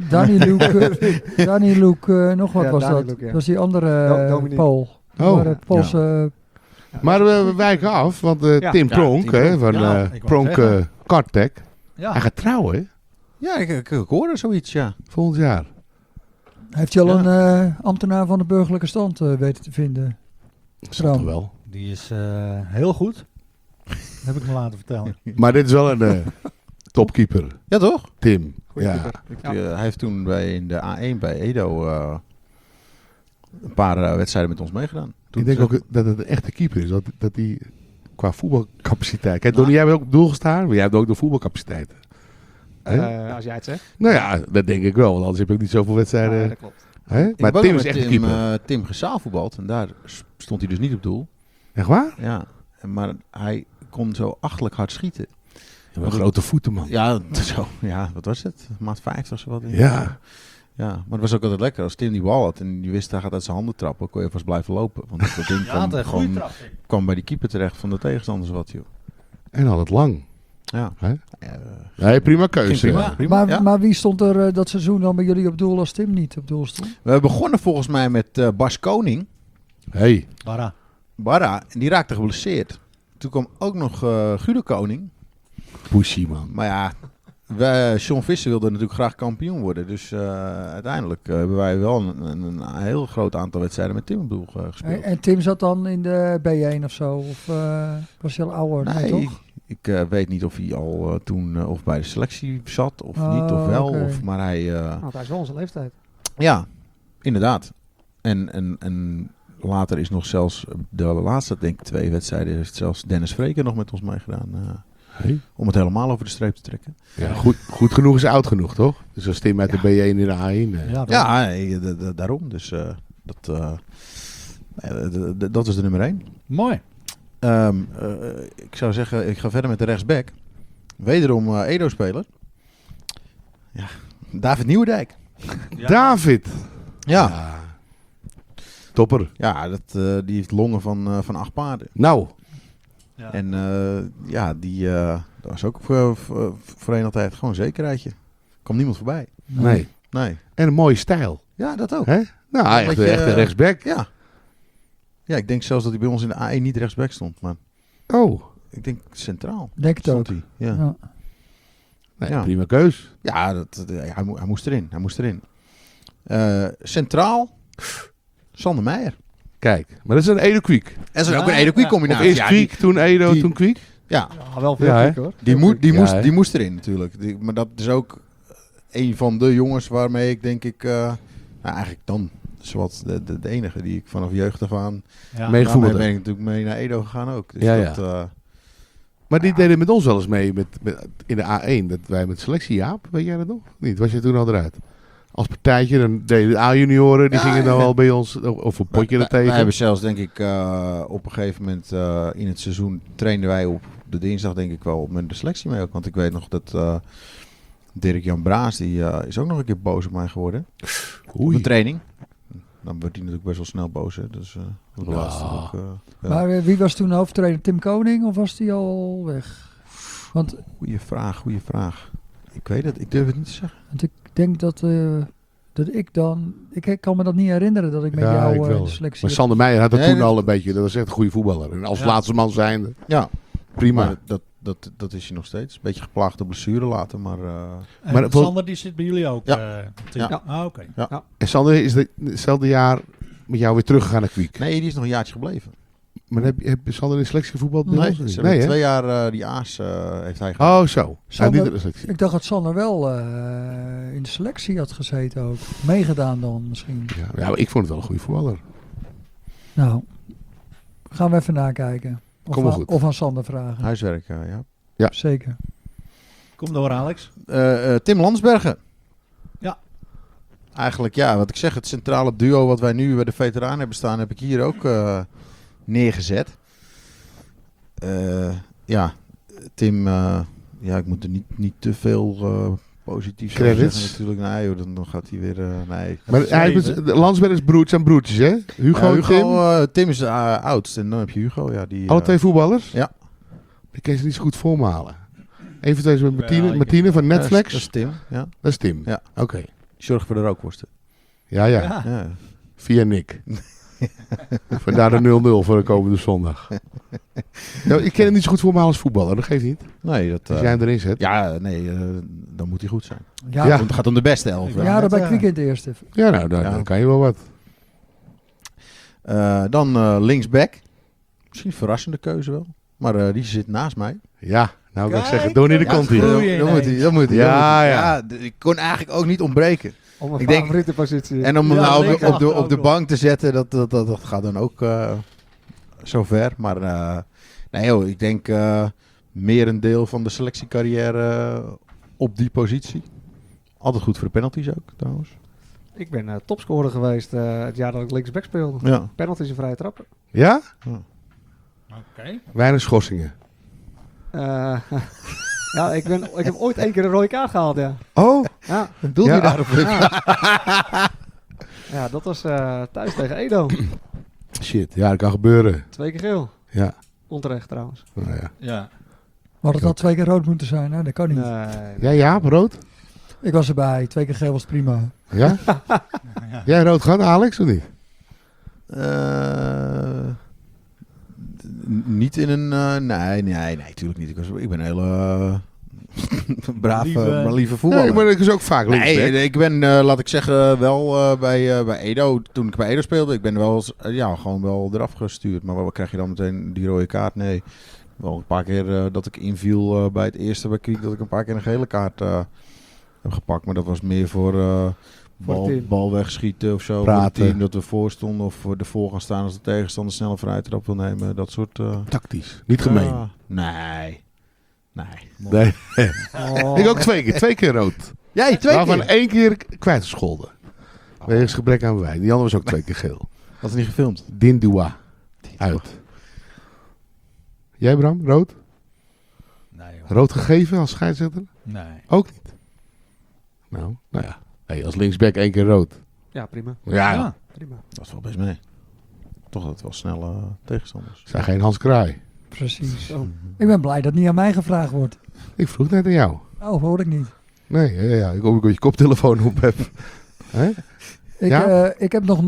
Danny Luke, nog wat Ja, was Danny dat? Luke, ja. Dat was die andere Dominique. Pool. Oh. Maar, Poolse, Maar we wijken af, want Ja. Tim Ja, Pronk, Tim hè, Pronk. van Ja, ik wou Pronk zeggen. Kartec. Ja. Hij gaat trouwen, hè? Ja, ik hoorde zoiets, ja. Volgend jaar. heeft je al een ambtenaar van de burgerlijke stand weten te vinden? Dat zal toch wel. Die is heel goed. Heb ik me laten vertellen. Maar dit is wel een topkeeper, Ja, toch? Tim. Goeie Ja. keeper. Hij heeft toen in de A1 bij Edo een paar wedstrijden met ons meegedaan. Toen Ik denk ook dat het een echte keeper is. Dat hij qua voetbalcapaciteit... Kijk, Donnie, jij bent ook op doel gestaan, maar jij hebt ook de voetbalcapaciteiten. Hè? Als jij het zegt. Nou ja, dat denk ik wel, want anders heb je ook niet zoveel wedstrijden. Ja, dat klopt. Hè? Ik Maar heb ook Tim nog is met echt een keeper. Tim gezaalvoetbald en daar stond hij dus niet op doel. Echt waar? Ja, maar hij kon zo achterlijk hard schieten. Je hebt grote voeten, man. Ja, zo, ja, wat was het? Maat 50 of zo wat. Ja. Ja, maar het was ook altijd lekker. Als Tim die bal had en je wist hij gaat uit zijn handen trappen, kon je vast blijven lopen. Want dat ding kwam bij die keeper terecht van de tegenstanders wat, joh. En altijd lang. Ja. Hè? Nee, prima keuze. Ging prima. Maar, Ja. maar wie stond er dat seizoen dan bij jullie op doel als Tim niet op doel stond? We begonnen volgens mij met Bas Koning. Hey. Barra, en die raakte geblesseerd. Toen kwam ook nog Guido Koning. Pushy, man. Maar ja, Sean Visser wilde natuurlijk graag kampioen worden. Dus uiteindelijk hebben wij wel een heel groot aantal wedstrijden met Tim op doel gespeeld. En Tim zat dan in de B1 of zo? Of was hij al ouder? Nee, toch? Ik weet niet of hij al toen of bij de selectie zat of Oh, niet of wel. oké. Maar hij... Nou, hij is wel onze leeftijd. ja, inderdaad. En later is nog zelfs de laatste, denk ik, 2 wedstrijden, heeft zelfs Dennis Vreker nog met ons meegedaan. Hey. Om het helemaal over de streep te trekken. Ja, goed genoeg is oud genoeg, toch? Dus als Tim uit de B1 in de A1... Ja, daarom. Dus dat is de nummer 1. Mooi. Ik zou zeggen, ik ga verder met de rechtsback. Wederom Edo-speler. Ja, David Nieuwendijk. David. Ja. Topper. Ja, die heeft longen van 8 paarden. Nou. Ja. En die dat was ook voor een altijd gewoon een zekerheidje. Kwam niemand voorbij. Nee. Nee. En een mooie stijl. Ja, dat ook. Hè? Nou, echt een rechtsback. Ja. Ja, ik denk zelfs dat hij bij ons in de A1 niet rechtsback stond. Maar Oh. ik denk centraal. Denk het ook. Stond hij. Ja. Ja. Nee, Ja. prima keus. Ja, hij moest erin. Hij moest erin. Centraal, Sander Meijer. Kijk, maar dat is een Edo Kwiek. En dat is ook Ja, een Edo Kwiek ja. Of combinatie. eerst Ja, Kwiek, toen Edo, die- toen Kwiek. ja, Ja, wel veel Ja, hè? kick, hoor. die hè? moest erin natuurlijk. Maar dat is ook een van de jongens waarmee ik denk ik... eigenlijk dan zowat de enige die ik vanaf jeugd af aan... Ja. Mee- Daarmee Gevoelde. ben ik natuurlijk mee naar Edo gegaan ook. Dus Ja, ja. dat, Maar die deden met ons wel eens mee in de A1. Dat wij met selectie, Jaap, weet jij dat nog? Niet, was je toen al eruit? Als partijtje, dan deden de A-junioren, die Ja, gingen dan ja. wel bij ons, of een potje er wij tegen. hebben zelfs denk ik op een gegeven moment in het seizoen trainden wij op de dinsdag denk ik wel met de selectie mee ook. Want ik weet nog dat Dirk-Jan Braas, die is ook nog een keer boos op mij geworden. Op Oei. de training. Dan wordt hij natuurlijk best wel snel boos. Hè? Dus dat Ja. laatste ook. Ja. Maar wie was toen hoofdtrainer? Tim Koning of was die al weg? Want Goeie vraag. Ik weet het, ik durf het niet te zeggen. ik denk dat ik dan... Ik kan me dat niet herinneren dat ik met Ja, ik jou wel. de selectie... Maar Sander Meijer had dat Nee, toen dat- al een beetje, dat was echt een goede voetballer. En als Ja. laatste man zijnde, Ja, prima. maar dat is hij nog steeds. Beetje geplaagd door blessure later, maar... En Maar vol- Sander die zit bij jullie ook. Ja. Tim? Ja. Ah, oké. En Sander is hetzelfde jaar met jou weer teruggegaan naar Kwiek. Nee, die is nog een jaartje gebleven. Maar heb je Sander in selectie gevoetbald? bij Nee, ons? ze hebben hè? 2 jaar die A's heeft hij gedaan. Oh, zo. Sander- niet in de selectie. Ik dacht dat Sander wel in de selectie had gezeten ook. Meegedaan dan misschien. Ja, maar ik vond het wel een goede voetballer. Nou, gaan we even nakijken. Kom maar aan- goed. Of aan Sander vragen. Huiswerk, ja. Zeker. Kom door, Alex. Tim Landsbergen. Ja. Eigenlijk, ja, wat ik zeg, het centrale duo wat wij nu bij de veteranen hebben staan, heb ik hier ook neergezet. Ja, Tim, ik moet er niet te veel positief over Credits? zeggen natuurlijk. Nee, joh, dan gaat hij weer, nee. Maar hij heeft Landsberg is zijn broertjes, hè? Hugo en Tim. Tim is oudst en dan heb je Hugo. Ja, die, Alle twee voetballers? Ja. Ik kan ze niet zo goed voor me halen. Eventueel met Martine, Ja, Martine van Netflix. Dat is Tim, ja. Dat is Tim. Ja. Oké. Die zorgt voor de rookworsten. Ja. Ja. Ja. Via Nick. Vandaar de 0-0 voor de komende zondag. Nou, ik ken hem niet zo goed voor me als voetballer. Dat geeft niet. Nee, dat... Als jij hem erin zet. Ja, nee, dan moet hij goed zijn. Ja, Ja. Het gaat om de beste 11. Ik hè. wou ja net dat bij zeggen. Quick eerste. Ja, nou, dan Ja. kan je wel wat. Dan linksback. Misschien een verrassende keuze wel. Maar die zit naast mij. Ja, nou kan ik Kijk, zeggen, Donnie de ja, komt goed. hier. Goeie Dan moet hij. Dan moet hij. Ja, dan moet hij. ja. Ik kon eigenlijk ook niet ontbreken. Om een Ik denk- favoriete positie. En om hem Ja, nou links op de achter ook bank te zetten, dat gaat dan ook zover. Maar nee joh, ik denk meer een deel van de selectiecarrière op die positie. Altijd goed voor de penalties ook trouwens. Ik ben topscorer geweest het jaar dat ik linksback speelde. Ja. Penalties en vrije trappen. Ja? Oké. Weinig schorsingen. Ja, ik heb ooit 1 keer een rode kaart gehaald, ja. Oh, Ja, Doe Ja. je daarop? ja dat was thuis tegen Edo. shit. Ja, dat kan gebeuren. 2 keer geel. Ja. Onterecht trouwens. Nou, ja. Ja. Maar het had 2 keer rood moeten zijn, hè? Dat kan niet. Nee. Ja, Jaap, rood? Ik was erbij. 2 keer geel was prima. Ja? Jij rood gehad, Alex, of niet? Niet in een... nee, natuurlijk niet. Ik ben een hele brave, lieve voetballer. Nee, maar dat is ook vaak links. Nee, ik ben, laat ik zeggen, wel bij Edo, toen ik bij Edo speelde, ik ben wel gewoon wel eraf gestuurd. Maar wat krijg je dan meteen die rode kaart? Nee, wel een paar keer dat ik inviel bij het eerste bij Kwiek, dat ik een paar keer een gele kaart heb gepakt. Maar dat was meer voor het team. bal wegschieten of zo. Praten. Voor het team dat we voor stonden of ervoor gaan staan als de tegenstander snel een vrije trap wil nemen. Dat soort... Tactisch. Niet gemeen. Nee. Nee. Oh. Ik ook 2 keer. 2 keer rood. Jij, 2 Waarvan keer? 1 keer kwijtgescholden. Wegens gebrek aan bewijs. Die andere was ook 2 keer geel. Had het niet gefilmd? Dindua. Uit. Jij Bram, rood? Nee, joh. Rood gegeven als scheidsrechter? Nee. Ook niet. Nou ja. Hey, als linksback 1 keer rood. Ja, prima. Ja, Prima. Dat valt best mee. Toch dat het wel snelle tegenstanders. zijn geen Hans Kraai. Precies. Zo. Ik ben blij dat niet aan mij gevraagd wordt. Ik vroeg net aan jou. Oh, hoor ik niet. Nee, ja. Ik hoop dat je koptelefoon op hebt. Hè? Ik heb nog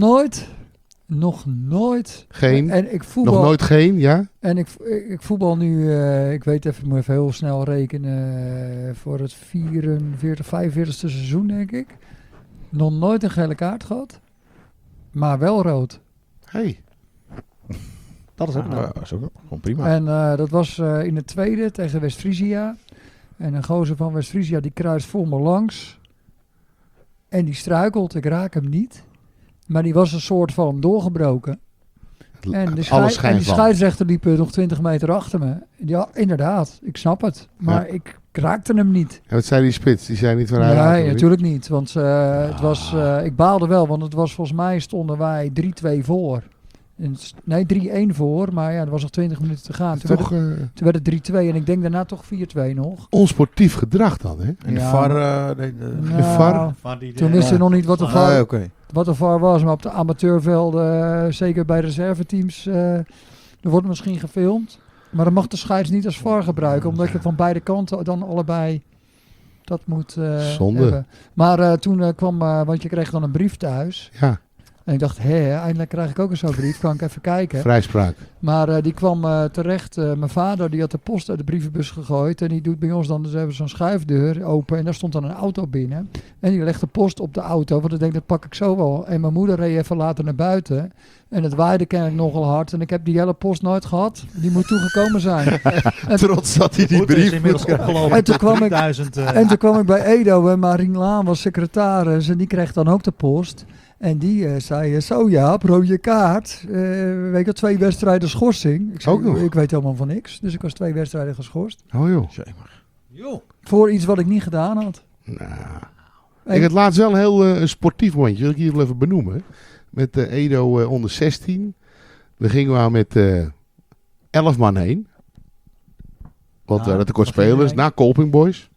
nooit... Geen. En ik voetbal, Nog nooit geen, ja? En ik voetbal nu, ik weet even, moet even heel snel rekenen, voor het 45e seizoen denk ik. Nog nooit een gele kaart gehad, maar wel rood. Hey. Dat is ook nou. Dat is ook gewoon prima. En dat was in de tweede tegen West-Friesia. En een gozer van West-Friesia die kruist voor me langs. En die struikelt, ik raak hem niet. Maar die was een soort van doorgebroken. En de Alles schijnt van. scheidsrechter liep nog 20 meter achter me. Ja, inderdaad, ik snap het. Maar ik raakte hem niet. En wat zei die spits? Die zei niet van hij raakt hem Nee, niet? natuurlijk niet. Want het was, ik baalde wel, want het was volgens mij stonden wij 3-2 voor. Nee, 3-1 voor, maar ja, er was nog 20 minuten te gaan. Toen Toch werd het 3-2 en ik denk daarna toch 4-2 nog. onsportief gedrag dan, hè? En de Ja, VAR... Nou, VAR? toen wisten we nog niet wat de VAR, Oké. wat de VAR was, maar op de amateurvelden, zeker bij reserveteams, er wordt misschien gefilmd. Maar dan mag de scheids niet als VAR gebruiken, omdat je van beide kanten dan allebei dat moet Zonde. hebben. Maar toen kwam, want je kreeg dan een brief thuis. Ja. En ik dacht, eindelijk krijg ik ook eens zo'n brief, kan ik even kijken. Vrijspraak. Maar die kwam terecht, mijn vader die had de post uit de brievenbus gegooid. En die doet bij ons dan, dus hebben we zo'n schuifdeur open. En daar stond dan een auto binnen. En die legt de post op de auto, want ik denk, dat pak ik zo wel. En mijn moeder reed even later naar buiten. En het waaide kennelijk nogal hard. En ik heb die hele post nooit gehad. Die moet toegekomen zijn. Trots dat hij die Goed, is brief inmiddels opgelopen. En toen kwam ik- 1000, En toen kwam ik bij Edo en Marien Laan was secretaris. En die kreeg dan ook de post. En die zei, zo Jaap, rode kaart. Weet je, 2 wedstrijden schorsing. Ik zei, Ook nog? ik weet helemaal van niks. Dus ik was 2 wedstrijden geschorst. Oh joh. Joh. Voor iets wat ik niet gedaan had. Nou. En- Ik had laatst wel een heel sportief momentje. Wil ik hier wel even benoemen. Met Edo onder 16. We gingen maar met 11 man heen. Want we hadden tekort waar ging je spelers. heen? Na Colping Boys.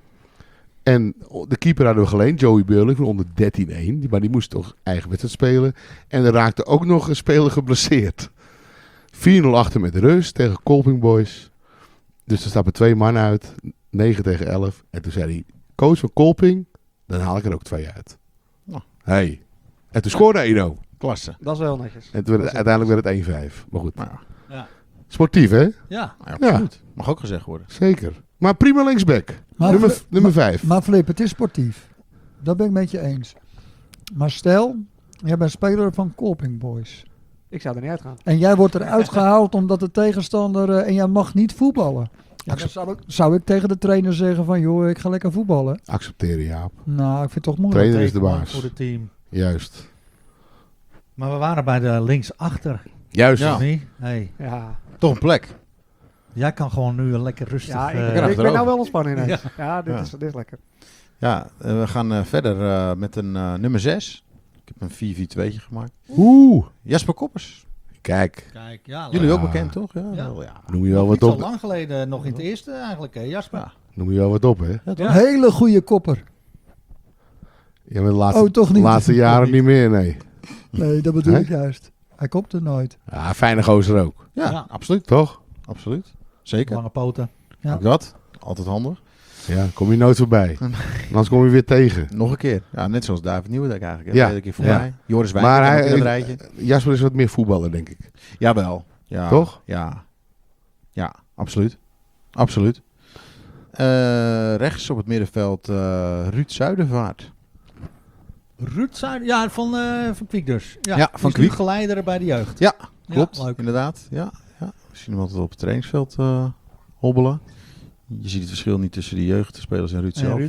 En de keeper hadden we geleend. Joey Burling van onder 13-1. Maar die moest toch eigen wedstrijd spelen. En er raakte ook nog een speler geblesseerd. 4-0 achter met rust tegen Colping Boys. Dus er stappen 2 man uit. 9 tegen 11. En toen zei hij, coach van Colping, dan haal ik er ook 2 uit. Oh. Hey. En toen scoorde Edo. Klasse. Dat is wel netjes. En toen werd het, uiteindelijk werd het 1-5. Maar goed. Nou, Ja. Sportief, hè? Ja. ja, absoluut. Mag ook gezegd worden. Zeker. Maar prima linksback. Maar Nummer 5. Maar Flip, het is sportief. Dat ben ik met je eens. Maar stel, jij bent speler van Colping Boys. Ik zou er niet uitgaan. En jij wordt eruit gehaald omdat de tegenstander... en jij mag niet voetballen. Ja, dan zou ik tegen de trainer zeggen van... joh, ik ga lekker voetballen. Accepteren, Jaap. Nou, ik vind het toch moeilijk. Trainer is de Teken baas. voor het team. Juist. Maar we waren bij de linksachter. Juist. Ja. Of niet? Hey. Ja, Toch een plek. Jij kan gewoon nu een lekker rustig... ja ik, kan ik ben achterover. nou wel ontspannen ineens. Ja. Ja, dit, Ja. Is, dit is lekker. Ja, we gaan verder met een nummer 6. Ik heb een 4-4-2'tje gemaakt. Oeh. Jasper Koppers. Kijk. Kijk, ja. Jullie ook Ja. bekend, toch? Ja. Ja. Wel, ja. Noem je wel Niet wat zo op. lang geleden nog in het eerste eigenlijk, hè, Jasper? Ja. Noem je wel wat op, hè? Ja. Een hele goede kopper. Ja, maar de laatste, Oh, toch niet? laatste jaren niet meer, nee. Nee, dat bedoel Hè? ik juist. Hij komt er nooit. Ja, fijne gozer ook. Ja, Ja. absoluut. Toch? Absoluut. Zeker. Lange poten. Ja. Ook dat. Altijd handig. Ja, kom je nooit voorbij. Anders kom je weer tegen. Nog een keer. Ja, net zoals David Nieuwendijk eigenlijk. Ja. Ja. Een keer voorbij. Ja. Joris Maar Wijn ook in hij, het rijtje. Jasper is wat meer voetballer, denk ik. Jawel. Ja. Toch? Ja. Ja, absoluut. Absoluut. Rechts op het middenveld Ruud Zuidervaart. Ruud Zuider, ja, van Kwiek dus. Ja, Ja, die van is nu Kwiek. geleider bij de jeugd. Ja, klopt. Ja, leuk. Inderdaad. Ja, ja. We zien hem altijd op het trainingsveld hobbelen. Je ziet het verschil niet tussen de jeugdspelers en Ruud En zelf. Ruud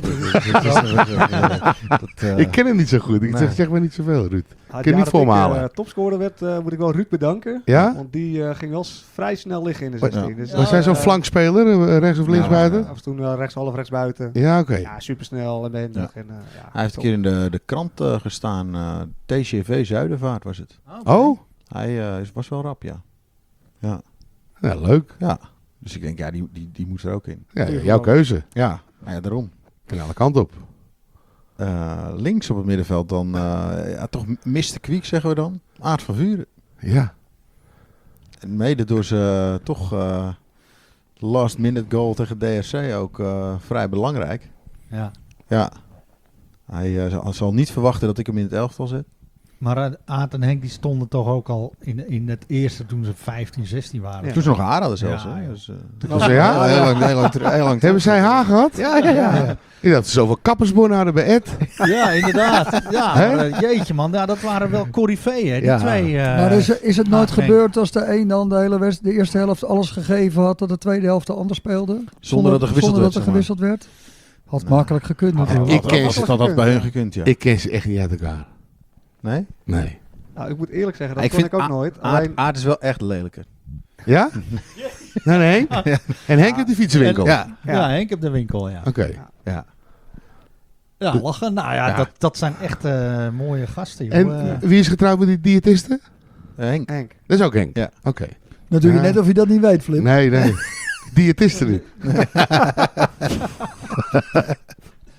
Ik ken hem niet zo goed. Ik nee. zeg maar niet zoveel, Ruud. Het je jaar niet dat voor me ik, halen. topscorer werd, moet ik wel Ruud bedanken. Ja? Want die ging wel vrij snel liggen in de Was- 16. Dus, Was jij zo'n flankspeler, rechts of links Ja, buiten? Af en toe rechtshalf, rechtsbuiten. Ja, oké. Ja, supersnel en behendig. En, ja, Hij heeft een keer in de krant gestaan. TCV Zuidervaart was het. Oh, Hij was wel rap, ja. ja, leuk. Ja. Dus ik denk, ja, die moet er ook in. Ja, jouw keuze. Ja, nou ja, daarom. Kan alle kanten op. Links op het middenveld dan, toch Mr. Kwiek zeggen we dan. Aard van Vuren. Ja. En mede door zijn toch last minute goal tegen DRC ook vrij belangrijk. Ja. Ja. Hij zal niet verwachten dat ik hem in het elftal zet. Maar Aart en Henk die stonden toch ook al in het eerste toen ze 15, 16 waren. Ja. Toen ze nog haar hadden zelfs. Ja, hè. joh. Dus, Was hij haar? heel lang Hebben zij haar gehad? Ja. Ik dacht ze zoveel kappersbonnen hadden bij Ed. Ja, inderdaad. Ja, Hè? maar, jeetje man, ja, dat waren wel coryfeeën, die Ja. twee. Maar is het nooit Henk. gebeurd als de een dan de eerste helft alles gegeven had, dat de tweede helft de ander speelde? Zonder dat er gewisseld zonder werd, dat er zeg maar. gewisseld werd? Had makkelijk gekund natuurlijk. Ik ken ze. Dat had bij hun gekund, ja. Ik ken ze echt niet uit elkaar. Nee? Nee. Nou, ik moet eerlijk zeggen, dat Ik kon vind ik ook nooit. Aard, Alleen, Aard is wel echt lelijker. Ja? Nou, nee. En Henk heeft de fietsenwinkel. Ja. Ja, Henk op de winkel, ja. Oké. Ja. Ja, lachen. Nou ja, Ja. dat zijn echt mooie gasten, joh. En wie is getrouwd met die diëtiste? Henk. Henk. Dat is ook Henk? Ja. Oké. Dan doe je Ja. net of je dat niet weet, Flip. Nee, nee. Diëtiste nu.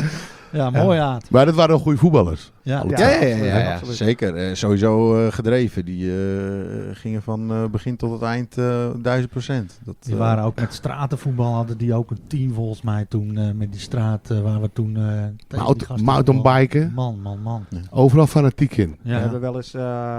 Ja, mooi Aad. Maar dat waren wel goede voetballers. Ja. Alle Ja, absoluut. zeker. Sowieso gedreven. Die gingen van begin tot het eind 1000%. Dat, Die waren ook met stratenvoetbal, hadden die ook een team volgens mij toen met die straat waar we toen tegen die gasten Mountainbiken. Man. Overal fanatiek in. We Ja. hebben wel eens,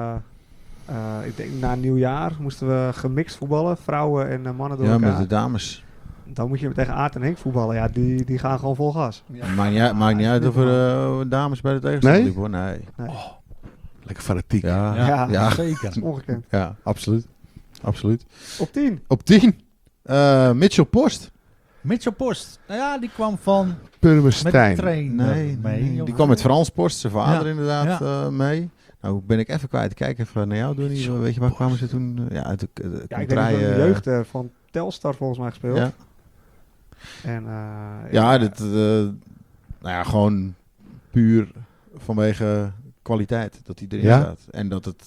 ik denk na nieuwjaar, moesten we gemixt voetballen. Vrouwen en mannen door Ja, elkaar. met de dames. Dan moet je tegen Aart en Henk voetballen. Ja, die gaan gewoon vol gas. Maakt niet uit of er dames bij de tegenstander Nee? liepen, hoor. Nee. Lekker fanatiek. Ja, Ja. ja. Zeker. Ongekend. Ja, absoluut. Absoluut. Op 10. Op 10. Mitchell Post. Mitchell Post. Nou ja, die kwam van met de Purmerstein. trainer Nee, mee. die kwam met Frans Post, zijn vader Ja, inderdaad, mee. Nou ben ik even kwijt. Kijk even naar jou, Donnie. Weet je waar kwamen ze toen? Ja, uit de Ja, ik denk dat contraille- de jeugd van Telstar volgens mij gespeeld. Ja, En, ja nou ja, gewoon puur vanwege kwaliteit dat hij erin Ja? staat. En dat het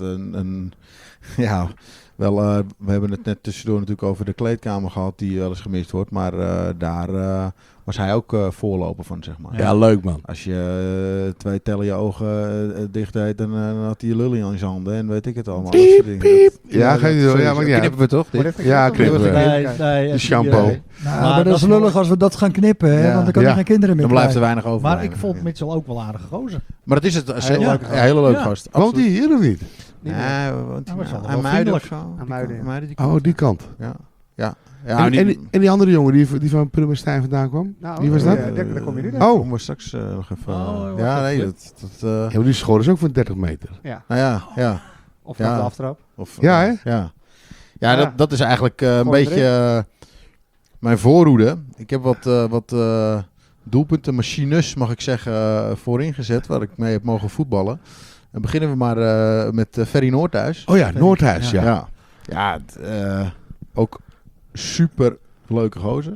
ja, wel, we hebben het net tussendoor natuurlijk over de kleedkamer gehad die wel eens gemist wordt. Maar daar was hij ook voorloper van, zeg maar. Ja, leuk man. Als je 2 tellen je ogen dicht deed, dan had hij je lulling aan zijn handen en weet ik het allemaal. Dat soort dingen. Dat- Ja, ga je door. Ja, maar ja. Knippen we toch? Wordt even Ja, geknipt, knippen of- we. Nee, De shampoo. Nou, Maar maar dat is dat- lullig als we dat gaan knippen, hè, Ja. want dan kan Ja. je geen kinderen meer Dan blijft er krijgen. weinig over. Maar ik vond Mitchell ook wel aardig gozer. Maar dat is het. Hele leuke gast. hele leuke Ja. gast. Woont hij hier of niet? Niet meer. Nee, woont Hij was hij wel aan Muiden vriendelijk. of zo? Aan Muiden, ja. Die Oh, die kant. Ja. Ja, En die andere jongen die van Purmerstein vandaan kwam? Nou, Wie was dat? Daar kom je nu. Oh. Komen we straks nog even. Oh, ja, wacht nee, even. dat Ja, maar die school is ook van 30 meter. Ja. nou ja. Of Ja. met de aftrap. Of, Ja, hè? Ja, Ja. dat is eigenlijk een Gooi beetje mijn voorhoede. Ik heb wat doelpuntenmachines, mag ik zeggen, voorin gezet, waar ik mee heb mogen voetballen. Dan beginnen we maar met Ferry Noordhuis. Oh ja, Noordhuis, ja. Ja, ook super leuke gozer.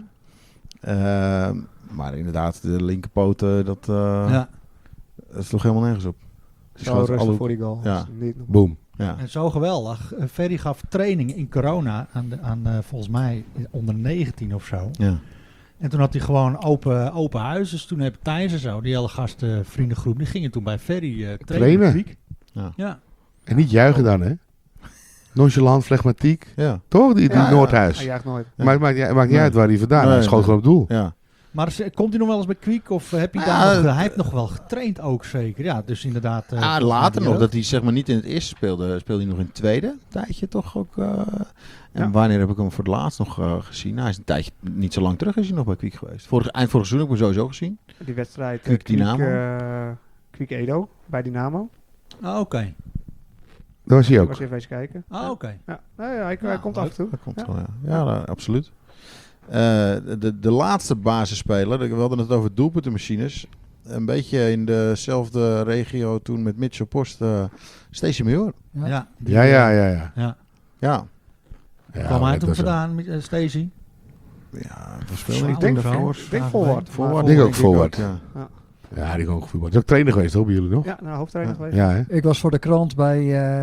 Maar inderdaad, de linkerpoten, dat sloeg helemaal nergens op. Die Zo schoot rustig alle- voor die goal. Ja. Dat is niet normaal. Boom. Ja. En zo geweldig. Ferry gaf training in corona aan volgens mij onder 19 of zo. Ja. En toen had hij gewoon open huis. Dus toen heb Thijs en zo, die hele gasten, vriendengroep, die gingen toen bij Ferry trainen. Trainen? Ja. En niet juichen dan, hè? Nonchalant, flegmatiek. Ja. Toch? Die Ja, Noordhuis. Hij jaagt nooit. Ja. Maar het maakt niet Nee. uit waar hij vandaan is. Nee, Hij schoot nee. gewoon op doel. Ja. Maar komt hij nog wel eens bij Kwiek? Of heb je Ja, daar nog, hij heeft nog wel getraind ook zeker. Ja, dus inderdaad. Later nog, jeugd. dat hij zeg maar niet in het eerste speelde, speelde hij nog in het tweede tijdje toch ook. En Ja. wanneer heb ik hem voor het laatst nog gezien? Nou, hij is een tijdje, niet zo lang terug is hij nog bij Kwiek geweest. Eind vorig seizoen heb ik hem sowieso gezien. Die wedstrijd Kwiek Dynamo. Kwiek Edo bij Dynamo. Ah, oké. Daar was hij ook. Was even eens kijken. Ah, oké. Ja. Nee, hij komt leuk. af en toe. Dat komt Ja. wel, ja, absoluut. De laatste basisspeler, we hadden het over doelpuntenmachines. Een beetje in dezelfde regio toen met Mitchell Post, Stacey Major. Ja. Ja. Ja. Ja. Ja, Kwam hij dat toen is- vandaan, Stacey? ja, we speelden Ik niet denk toen wel. daarvoor. Ik denk forward. Forward. Ik denk ook forward. Ja. Ja, die kon ook voetbal. Is ook trainer geweest, toch, bij jullie nog? Ja, nou, hoofdtrainer geweest. Ja, hè? Ik was voor de krant bij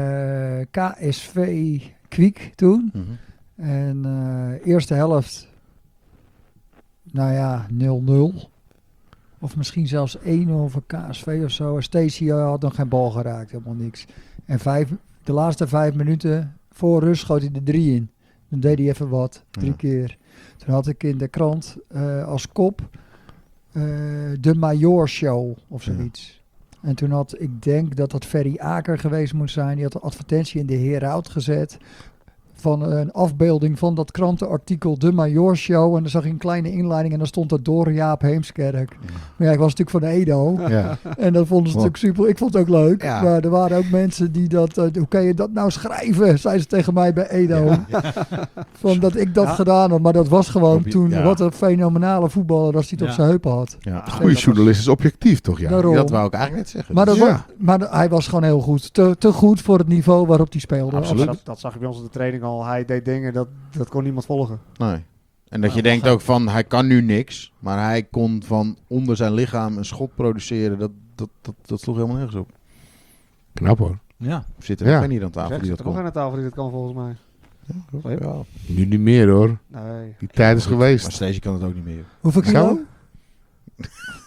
KSV Kwiek toen. Mhm. En eerste helft, nou ja, 0-0. Of misschien zelfs 1-0 voor KSV of zo. En Stacey had nog geen bal geraakt, helemaal niks. En de laatste 5 minuten voor rust schoot hij er 3 in. Dan deed hij even wat, 3 Ja. keer. Toen had ik in de krant als kop de Major Show of zoiets. En toen had, ik denk dat dat Ferry Aker geweest moet zijn. Die had een advertentie in de Heraut gezet van een afbeelding van dat krantenartikel De Major Show. En dan zag ik een kleine inleiding en dan stond dat door Jaap Heemskerk. Maar ja, ik was natuurlijk van Edo. Ja. En dat vonden ze natuurlijk super. Ik vond het ook leuk. Ja. Maar er waren ook mensen die dat... hoe kan je dat nou schrijven? Zeiden ze tegen mij bij Edo. Van dat ik dat gedaan had. Maar dat was gewoon toen... Ja. Wat een fenomenale voetballer als hij het op zijn heupen had. Ja. Goeie journalist is objectief, toch? Ja. Daarom. Dat wou ik eigenlijk net zeggen. Maar, dat Ja. hij was gewoon heel goed. Te goed voor het niveau waarop hij speelde. Absoluut. Dat zag je bij ons op de training al. Hij deed dingen, dat kon niemand volgen. Nee. En dat je denkt ook van, hij kan nu niks. Maar hij kon van onder zijn lichaam een schot produceren. Dat sloeg helemaal nergens op. Knap, hoor. Ja. Zit er Ja. ook geen hier aan tafel Er die zit dat er nog kon. aan de tafel die dat kan volgens mij. Ja. Nu niet meer, hoor. Nee. Die tijd is Maar geweest. Stacey kan het ook niet meer. Hoeveel kilo? Zo?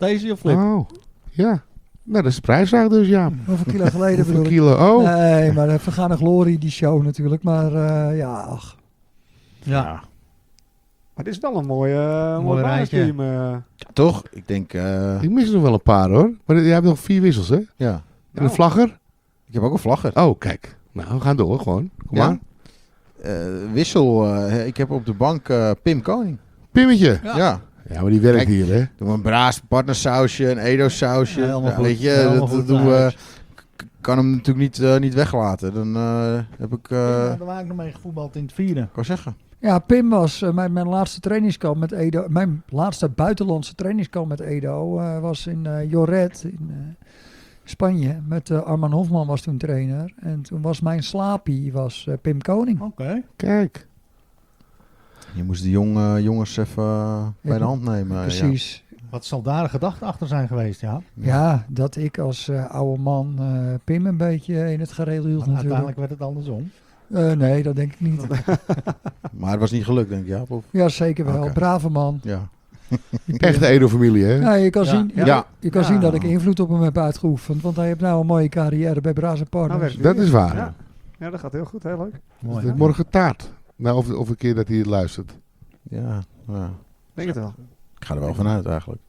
Deze of Flip? Oh, ja. Nou, dat is de prijsvraag dus, ja. Hoeveel kilo geleden Hoeveel bedoel ik? kilo? Oh. Nee, maar vergane glorie, die show natuurlijk. Maar ja, ach. Ja. Maar dit is wel een mooi Mooi rijtje. basisteam. Toch? Ik denk... Ik mis er nog wel een paar, hoor. Maar jij hebt nog 4 wissels, hè? ja. En een vlagger? Ik heb ook een vlagger. Oh, kijk. Nou, we gaan door, gewoon. Kom Ja? maar. Wissel. Ik heb op de bank Pim Koning. Pimmetje. Ja. Ja, maar die werkt Kijk, hier, hè? Doen we een Braas partnersausje, een Edo sausje. Ja, helemaal goed. Weet je, Helemaal dat goed, doen nou, we. Kan hem natuurlijk niet weglaten. Dan heb ik... Daar waar ik nog mee gevoetbald in het vierde. Ik wou zeggen. Ja, Pim was mijn laatste trainingskamp met Edo. Mijn laatste buitenlandse trainingskamp met Edo was in Lloret in Spanje. Met Arman Hofman was toen trainer. En toen was mijn slaapie Pim Koning. Oké. Kijk. Je moest de jongens even bij de hand nemen. Precies. Wat zal daar de gedachte achter zijn geweest, ja? Ja, dat ik als oude man Pim een beetje in het gereel hield Maar natuurlijk. uiteindelijk werd het andersom. Nee, dat denk ik niet. Maar het was niet gelukt, denk ik, Jaap. Of? Ja, zeker wel. Oké. Brave man. Ja. Die Pim. Echte Edo-familie, hè? Ja, je kan Ja. zien, Ja. je kan Ja. zien dat ik invloed op hem heb uitgeoefend. Want hij heeft nou een mooie carrière bij Braas Partners. werkt Dat is waar. Ja. Ja, dat gaat heel goed. Heel leuk. Mooi. Dus morgen taart. Nou, of een keer dat hij het luistert. Ja. Denk het wel. Ik ga er wel vanuit, eigenlijk.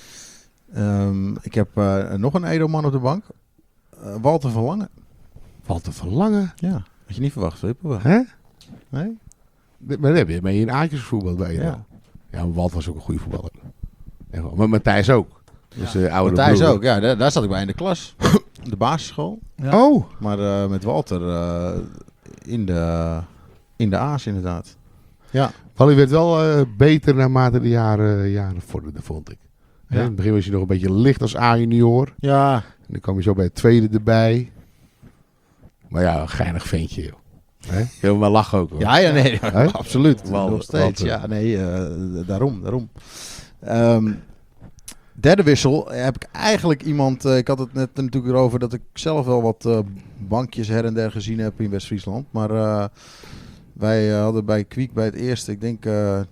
Ik heb nog een Edo-man op de bank. Walter van Lange. Walter van Lange. Ja. Had je niet verwacht, Flip? of wel? Hè? Nee? Maar daar heb je mee in Aatjes voetbal bij Edo. Ja. Ja, maar Walter was ook een goede voetballer. Echt wel. Maar Matthijs ook. Dus oude Matthijs broer. ook, ja. Daar zat ik bij in de klas. De basisschool. Ja. Oh, Maar met Walter in de A's inderdaad. Ja. Wally werd wel beter naarmate de jaren vorderden, vond ik. Hè, Ja. In het begin was je nog een beetje licht als A-junior. Ja. En dan kwam je zo bij het tweede erbij. Maar ja, een geinig ventje, joh. Hè? Helemaal lachen ook, hoor. Ja, nee, Hè? absoluut. Walter, Nog steeds. Walter. Ja, nee, daarom. Derde wissel heb ik eigenlijk iemand... ik had het net natuurlijk erover dat ik zelf wel wat bankjes her en der gezien heb in West-Friesland. Maar wij hadden bij Kwiek bij het eerste... Ik denk,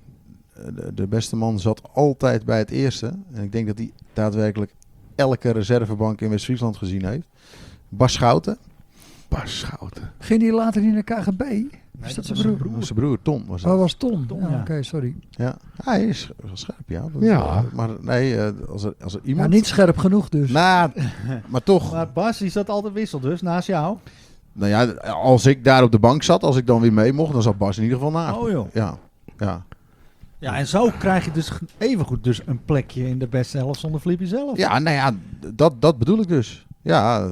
de beste man zat altijd bij het eerste. En ik denk dat hij daadwerkelijk elke reservebank in West-Friesland gezien heeft. Bas Schouten. Bas Schouten. Ging hij later in de KGB? Is dat zijn broer? Zijn broer Tom was dat. Oh, was Tom. Tom, Ja, ja. Oké, sorry. Ja, hij is scherp, ja. Dat Ja. maar nee, als er Ja, iemand... niet scherp genoeg dus. Nou, maar toch. Maar Bas, die zat altijd wissel dus, naast jou. Nou ja, als ik daar op de bank zat, als ik dan weer mee mocht, dan zat Bas in ieder geval naast. Oh joh. Ja, ja. Ja, en zo krijg je dus evengoed dus een plekje in de beste helft zonder Flippy zelf. Ja, nou ja, dat bedoel ik dus. Ja,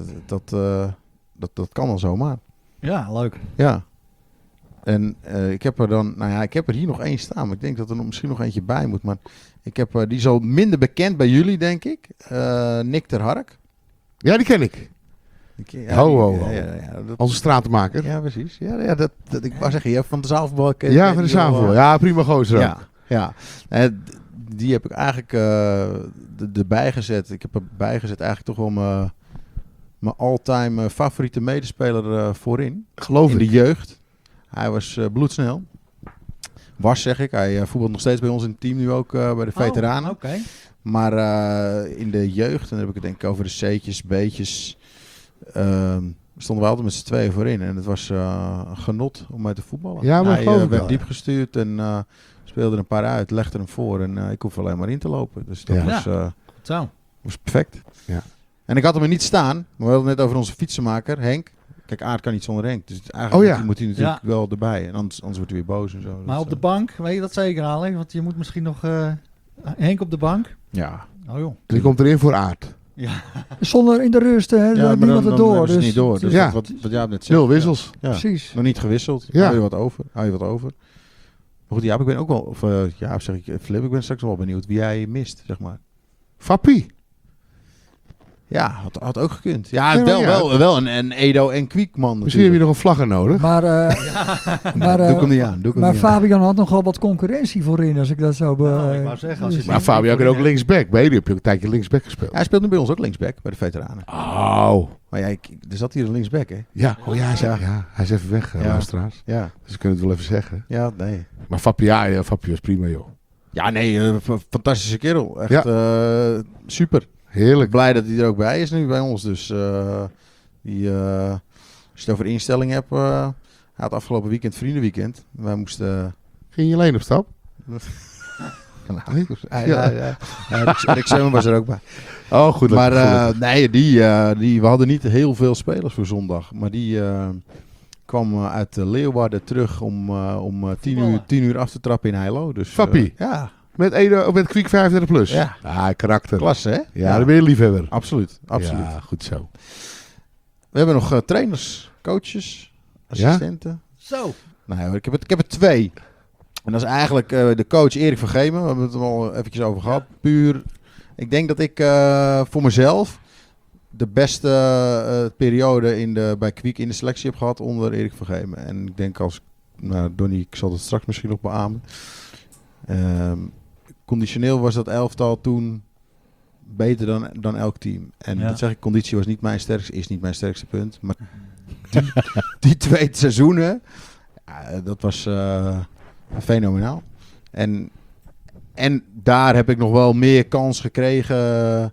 dat kan al zomaar. Ja, leuk. Ja. En ik heb er dan, nou ja, ik heb er hier nog één staan, maar ik denk dat er misschien nog eentje bij moet. Maar ik heb, die is al minder bekend bij jullie, denk ik. Nick ter Hark. Ja, die ken ik. Ho. Dat, Onze stratenmaker. ja, precies. Ja, dat ik wou zeggen, je hebt van de zaalvoetbal... Ja, van de zaalvoetbal. Ja, prima gozer. Ja, ja. Die heb ik eigenlijk erbij gezet. Ik heb erbij gezet eigenlijk toch wel mijn all-time favoriete medespeler voorin. Geloof in ik. de jeugd. Hij was bloedsnel. Was, zeg ik. Hij voetbalt nog steeds bij ons in het team nu ook bij de veteranen. Oh, oké. Maar in de jeugd, en dan heb ik het denk ik over de C'tjes, B'tjes, stonden we altijd met z'n tweeën voorin. En het was een genot om mee te voetballen. Ja, maar Hij geloof ik werd wel, diep gestuurd en speelde er een paar uit, legde hem voor. En ik hoef alleen maar in te lopen. Dus dat Ja. Zo. was perfect. Ja. En ik had hem er niet staan. Maar we hadden het net over onze fietsenmaker, Henk. Kijk, Aard kan niet zonder Henk. Dus eigenlijk moet hij natuurlijk wel erbij. En anders wordt hij weer boos en zo. Maar Dat, op de bank, weet je dat zeker, Alex? Want je moet misschien nog Henk op de bank. Ja. Oh joh. En die komt erin voor Aard. Ja. Zonder in de rust, hè. Ja, maar niemand dan erdoor. hebben ze Dus, niet door. Dus Ja. wat Jaap net zegt. 0 wissels. Ja. Precies. Nog niet gewisseld. Ja. Hou je wat over. Maar goed, Jaap, ik ben ook wel... Of Jaap, zeg ik, Flip, ik ben straks wel benieuwd wie jij mist, zeg maar. Fappie. Ja, had ook gekund. Ja, Ja, maar wel een Edo en Kwiek man Misschien heb je natuurlijk. nog een vlagger nodig. Maar, maar, Doe ik hem niet aan. maar Fabian had nogal wat concurrentie voorin, als ik dat zo... Nou, ik wou zeggen, als je Maar Fabio kan ook linksback. Bij jullie heb je ook een tijdje linksback gespeeld. Hij speelt nu bij ons ook linksback, bij de veteranen. Oh. Maar ja, er zat hier een linksback, hè? Ja, hij is even weg, Ja. luisteraars. Ja. Dus we kunnen het wel even zeggen. Ja, nee. Maar Fappie was prima, joh. Ja, nee, fantastische kerel. Echt super. Heerlijk. Blij dat hij er ook bij is nu bij ons. Dus als je het over instelling hebt, hij had afgelopen weekend vriendenweekend. Wij moesten... Ging je alleen op stap? Rick Summer was er ook bij. Oh, goed. Maar nee, we hadden niet heel veel spelers voor zondag. Maar die kwam uit Leeuwarden terug om 10 uur af te trappen in Heilo. Dus, Fappie. Ja. Met Kwiek 35 plus. Ja. Karakter. Klasse, hè? Ja, dan ben je liefhebber. Absoluut. Ja, goed zo. We hebben nog trainers, coaches, assistenten. Zo. Nou, ik heb er 2. En dat is eigenlijk de coach Erik van Gemen. We hebben het er al eventjes over gehad. Puur, ik denk dat ik voor mezelf de beste periode bij Kwiek in de selectie heb gehad onder Erik van Gemen. En ik denk Donnie, ik zal het straks misschien nog beamen. Conditioneel was dat elftal toen beter dan elk team. En dat zeg ik, conditie was niet is niet mijn sterkste punt. Maar die 2 seizoenen, dat was fenomenaal. En daar heb ik nog wel meer kans gekregen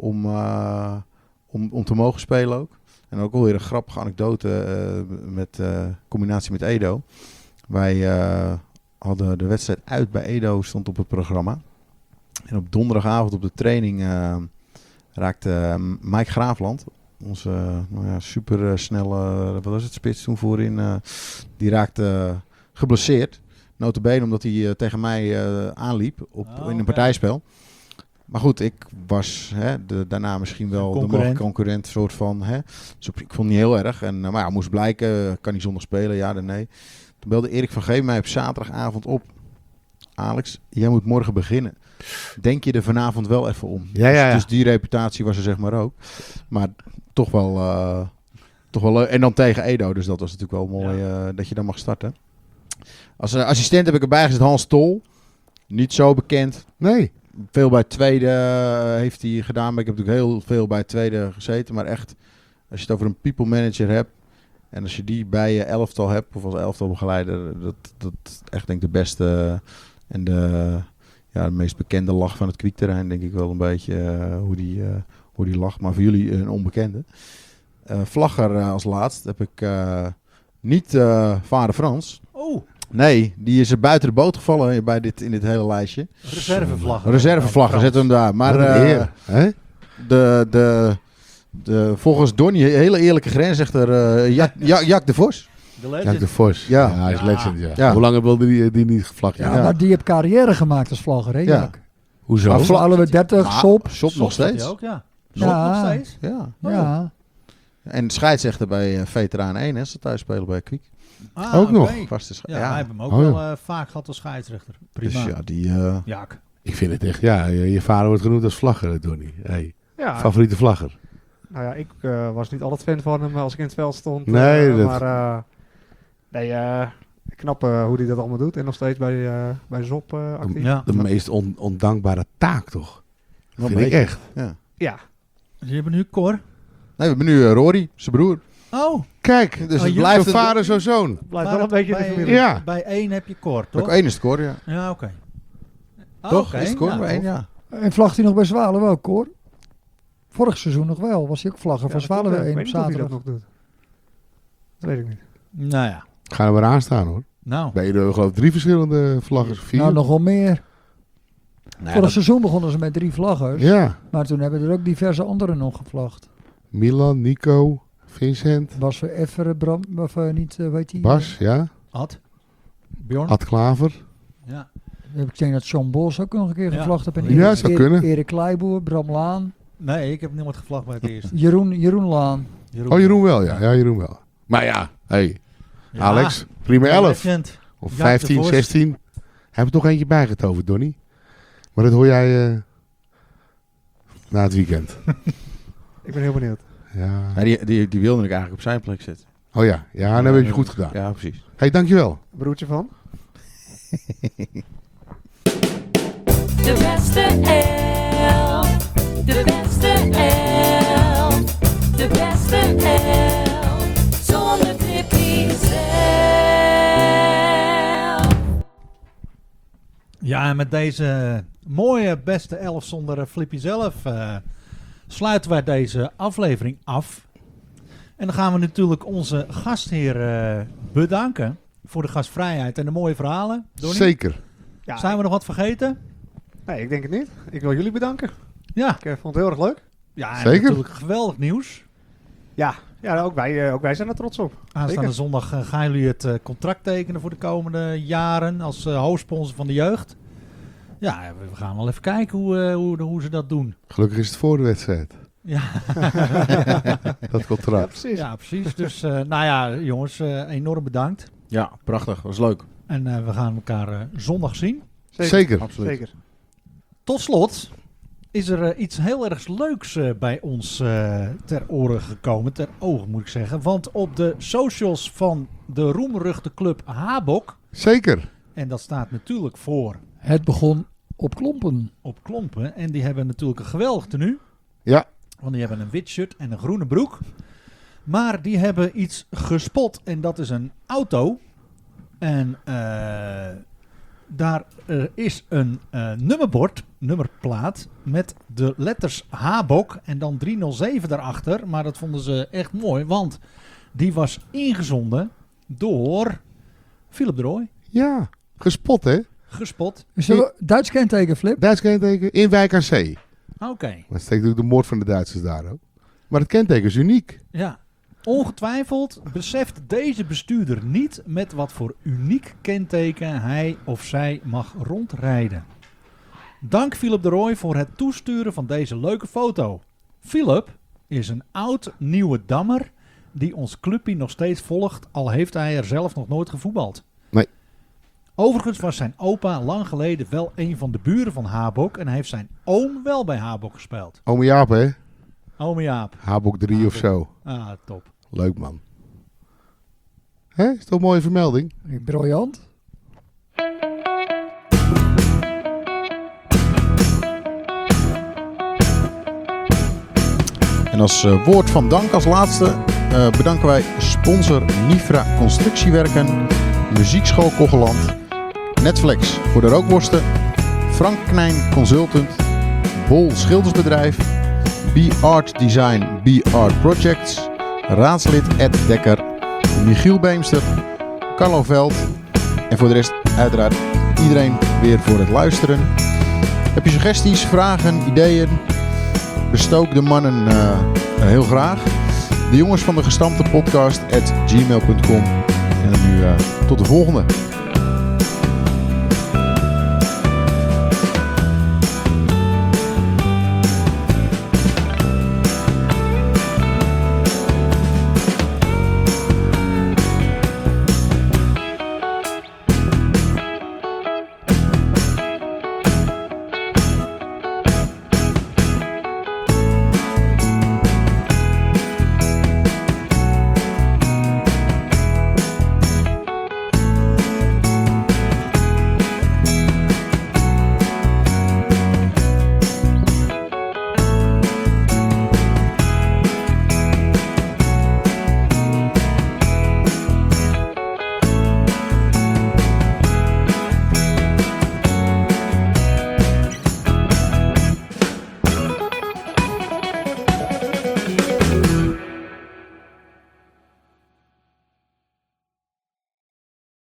om te mogen spelen ook. En ook alweer een grappige anekdote met combinatie met Edo. Wij hadden de wedstrijd uit bij Edo, stond op het programma. En op donderdagavond op de training raakte Mike Graafland, onze super snelle, wat was het, spits toen voorin, die raakte geblesseerd. Notabene omdat hij tegen mij aanliep in een partijspel. Maar goed, ik was daarna misschien wel de mogelijke concurrent soort van. Dus ik vond het niet heel erg. En maar moest blijken, kan hij zondag spelen, ja dan nee. Toen belde Erik van Geem mij op zaterdagavond op. Alex, jij moet morgen beginnen. Denk je er vanavond wel even om? Ja. Dus die reputatie was er zeg maar ook. Maar toch wel leuk. En dan tegen Edo, dus dat was natuurlijk wel mooi dat je dan mag starten. Als assistent heb ik erbij gezet Hans Tol. Niet zo bekend. Nee. Veel bij tweede heeft hij gedaan. Maar ik heb natuurlijk heel veel bij tweede gezeten. Maar echt, als je het over een people manager hebt. En als je die bij je elftal hebt. Of als elftalbegeleider. Dat echt denk ik de beste. En de meest bekende lach van het Kwiekterrein. Denk ik wel een beetje hoe die lacht. Maar voor jullie een onbekende. Vlagger als laatst heb ik niet vader Frans. Oh. Nee, die is er buiten de boot gevallen in dit hele lijstje. Reservevlagger. Zetten we hem daar. Maar volgens Donnie, hele eerlijke grensrechter, Jack de Vos. Jack de Vos. Ja, hij is legend. Ja. Hoe lang wilde die niet gevlagd? Ja, maar die heeft carrière gemaakt als vlagger, hè? Ja. Hoezo? Maar hadden we 30, Sop. Sop nog steeds. Ook, ja. Ja. Nog steeds? Ja. En scheidsrechter bij Veteraan 1, ze thuis spelen bij Kwiek. Ook nog? Wij hebben hem ook wel vaak gehad als scheidsrechter. Prima. Dus ja, die... Jaak. Ik vind het echt, je vader wordt genoemd als vlagger, Donnie. Hey. Ja. Favoriete vlagger? Nou ja, ik was niet altijd fan van hem als ik in het veld stond. Nee, maar knap hoe hij dat allemaal doet. En nog steeds bij Zop actief. De meest ondankbare taak, toch? Dat vind ik echt. Ja. Dus je hebt nu Cor. Nee, we hebben nu Rory, zijn broer. Oh. Kijk, dus het blijft zo vader, zo zoon. Blijft wel een beetje in de familie. Ja. Bij 1 heb je Cor, toch? Bij 1 is het Cor, ja. Ja, oké. Toch? Is het Cor bij 1, ja. En vlagt hij nog bij Zwaluwe ook, hoor? Vorig seizoen nog wel. Was hij ook vlagger van Zwaluwe 1 op zaterdag. Dat nog doet. Dat weet ik niet. Nou ja. Gaan we eraan staan, hoor. Nou. Bij jullie geloof ik 3 verschillende vlaggers. 4. Nou, nog wel meer. Nee, Vorig seizoen begonnen ze met 3 vlaggers. Ja. Maar toen hebben er ook diverse anderen nog gevlagd. Milan, Nico, Vincent. Bas Efferen, Bram, of niet, weet hij? Bas, ja. Ad. Bjorn. Ad Klaver. Ja. Ik denk dat John Bos ook nog een keer gevlagd heeft. En Ja, zou kunnen. Erik Kleiboer, Bram Laan. Nee, ik heb niemand gevlagd bij het eerste. Jeroen Laan. Jeroen wel, ja. Ja, Jeroen wel. Maar ja, hey. Ja. Alex, prima 11. Legend. Of Jack 15, de Vos. 16. Heb er toch eentje bijgetoverd, Donnie. Maar dat hoor jij na het weekend. Ik ben heel benieuwd. Ja. Ja, die wilde ik eigenlijk op zijn plek zetten. Oh ja, ja, dan heb je goed gedaan. Ja, precies. Hey, dankjewel. Broertje van? De beste elf. De beste elf. De beste elf. Zonder Tippy zelf. Ja, en met deze mooie beste 11 zonder Flippy zelf sluiten wij deze aflevering af. En dan gaan we natuurlijk onze gastheer bedanken voor de gastvrijheid en de mooie verhalen. Donnie? Zeker. Ja, Zijn we nog wat vergeten? Nee, ik denk het niet. Ik wil jullie bedanken. Ja. Ik vond het heel erg leuk. Ja, en Zeker. natuurlijk geweldig nieuws. Ja, ook wij zijn er trots op. Aanstaande Zeker. zondag gaan jullie het contract tekenen voor de komende jaren als hoofdsponsor van de jeugd. Ja, we gaan wel even kijken hoe ze dat doen. Gelukkig is het voor de wedstrijd. Ja, Dat contract. Precies. ja precies. Dus nou ja, jongens, enorm bedankt. Ja, prachtig. Was leuk. En we gaan elkaar zondag zien. Zeker. Absoluut. Zeker. Tot slot is er iets heel erg leuks bij ons ter oren gekomen. Ter ogen moet ik zeggen. Want op de socials van de roemruchte club Habok. Zeker. En dat staat natuurlijk voor Het begon op Klompen. op Klompen. En die hebben natuurlijk een geweldig tenue. Ja. Want die hebben een wit shirt en een groene broek. Maar die hebben iets gespot. En dat is een auto. En daar is een nummerplaat met de letters Habok en dan 307 daarachter. Maar dat vonden ze echt mooi, want die was ingezonden door Philip de Rooij. Ja. Gespot, hè? Gespot. Is er Duits kenteken, Flip? Duits kenteken in Wijk aan Zee. Oké, Maar het steekt natuurlijk de moord van de Duitsers daar ook. Maar het kenteken is uniek. ja. Ongetwijfeld beseft deze bestuurder niet met wat voor uniek kenteken hij of zij mag rondrijden. Dank Philip de Rooij voor het toesturen van deze leuke foto. Philip is een oud nieuwe dammer die ons clubje nog steeds volgt, al heeft hij er zelf nog nooit gevoetbald. Nee. Overigens was zijn opa lang geleden wel een van de buren van Habok en heeft zijn oom wel bij Habok gespeeld. Ome Jaap, hè? Ome Jaap. Habok 3 of zo. Ah, top. Leuk, man. Hè? Is toch een mooie vermelding? Briljant. En als woord van dank als laatste bedanken wij sponsor Nifra Constructiewerken, Muziekschool Kogeland, Netflix voor de rookworsten, Frank Knijn Consultant, Bol Schildersbedrijf, B-Art Design, B-Art Projects, raadslid Ed Dekker, Michiel Beemster, Carlo Veld en voor de rest uiteraard iedereen weer voor het luisteren. Heb je suggesties, vragen, ideeën? Bestook de mannen heel graag. De jongens van de gestampte podcast @gmail.com. En dan nu tot de volgende.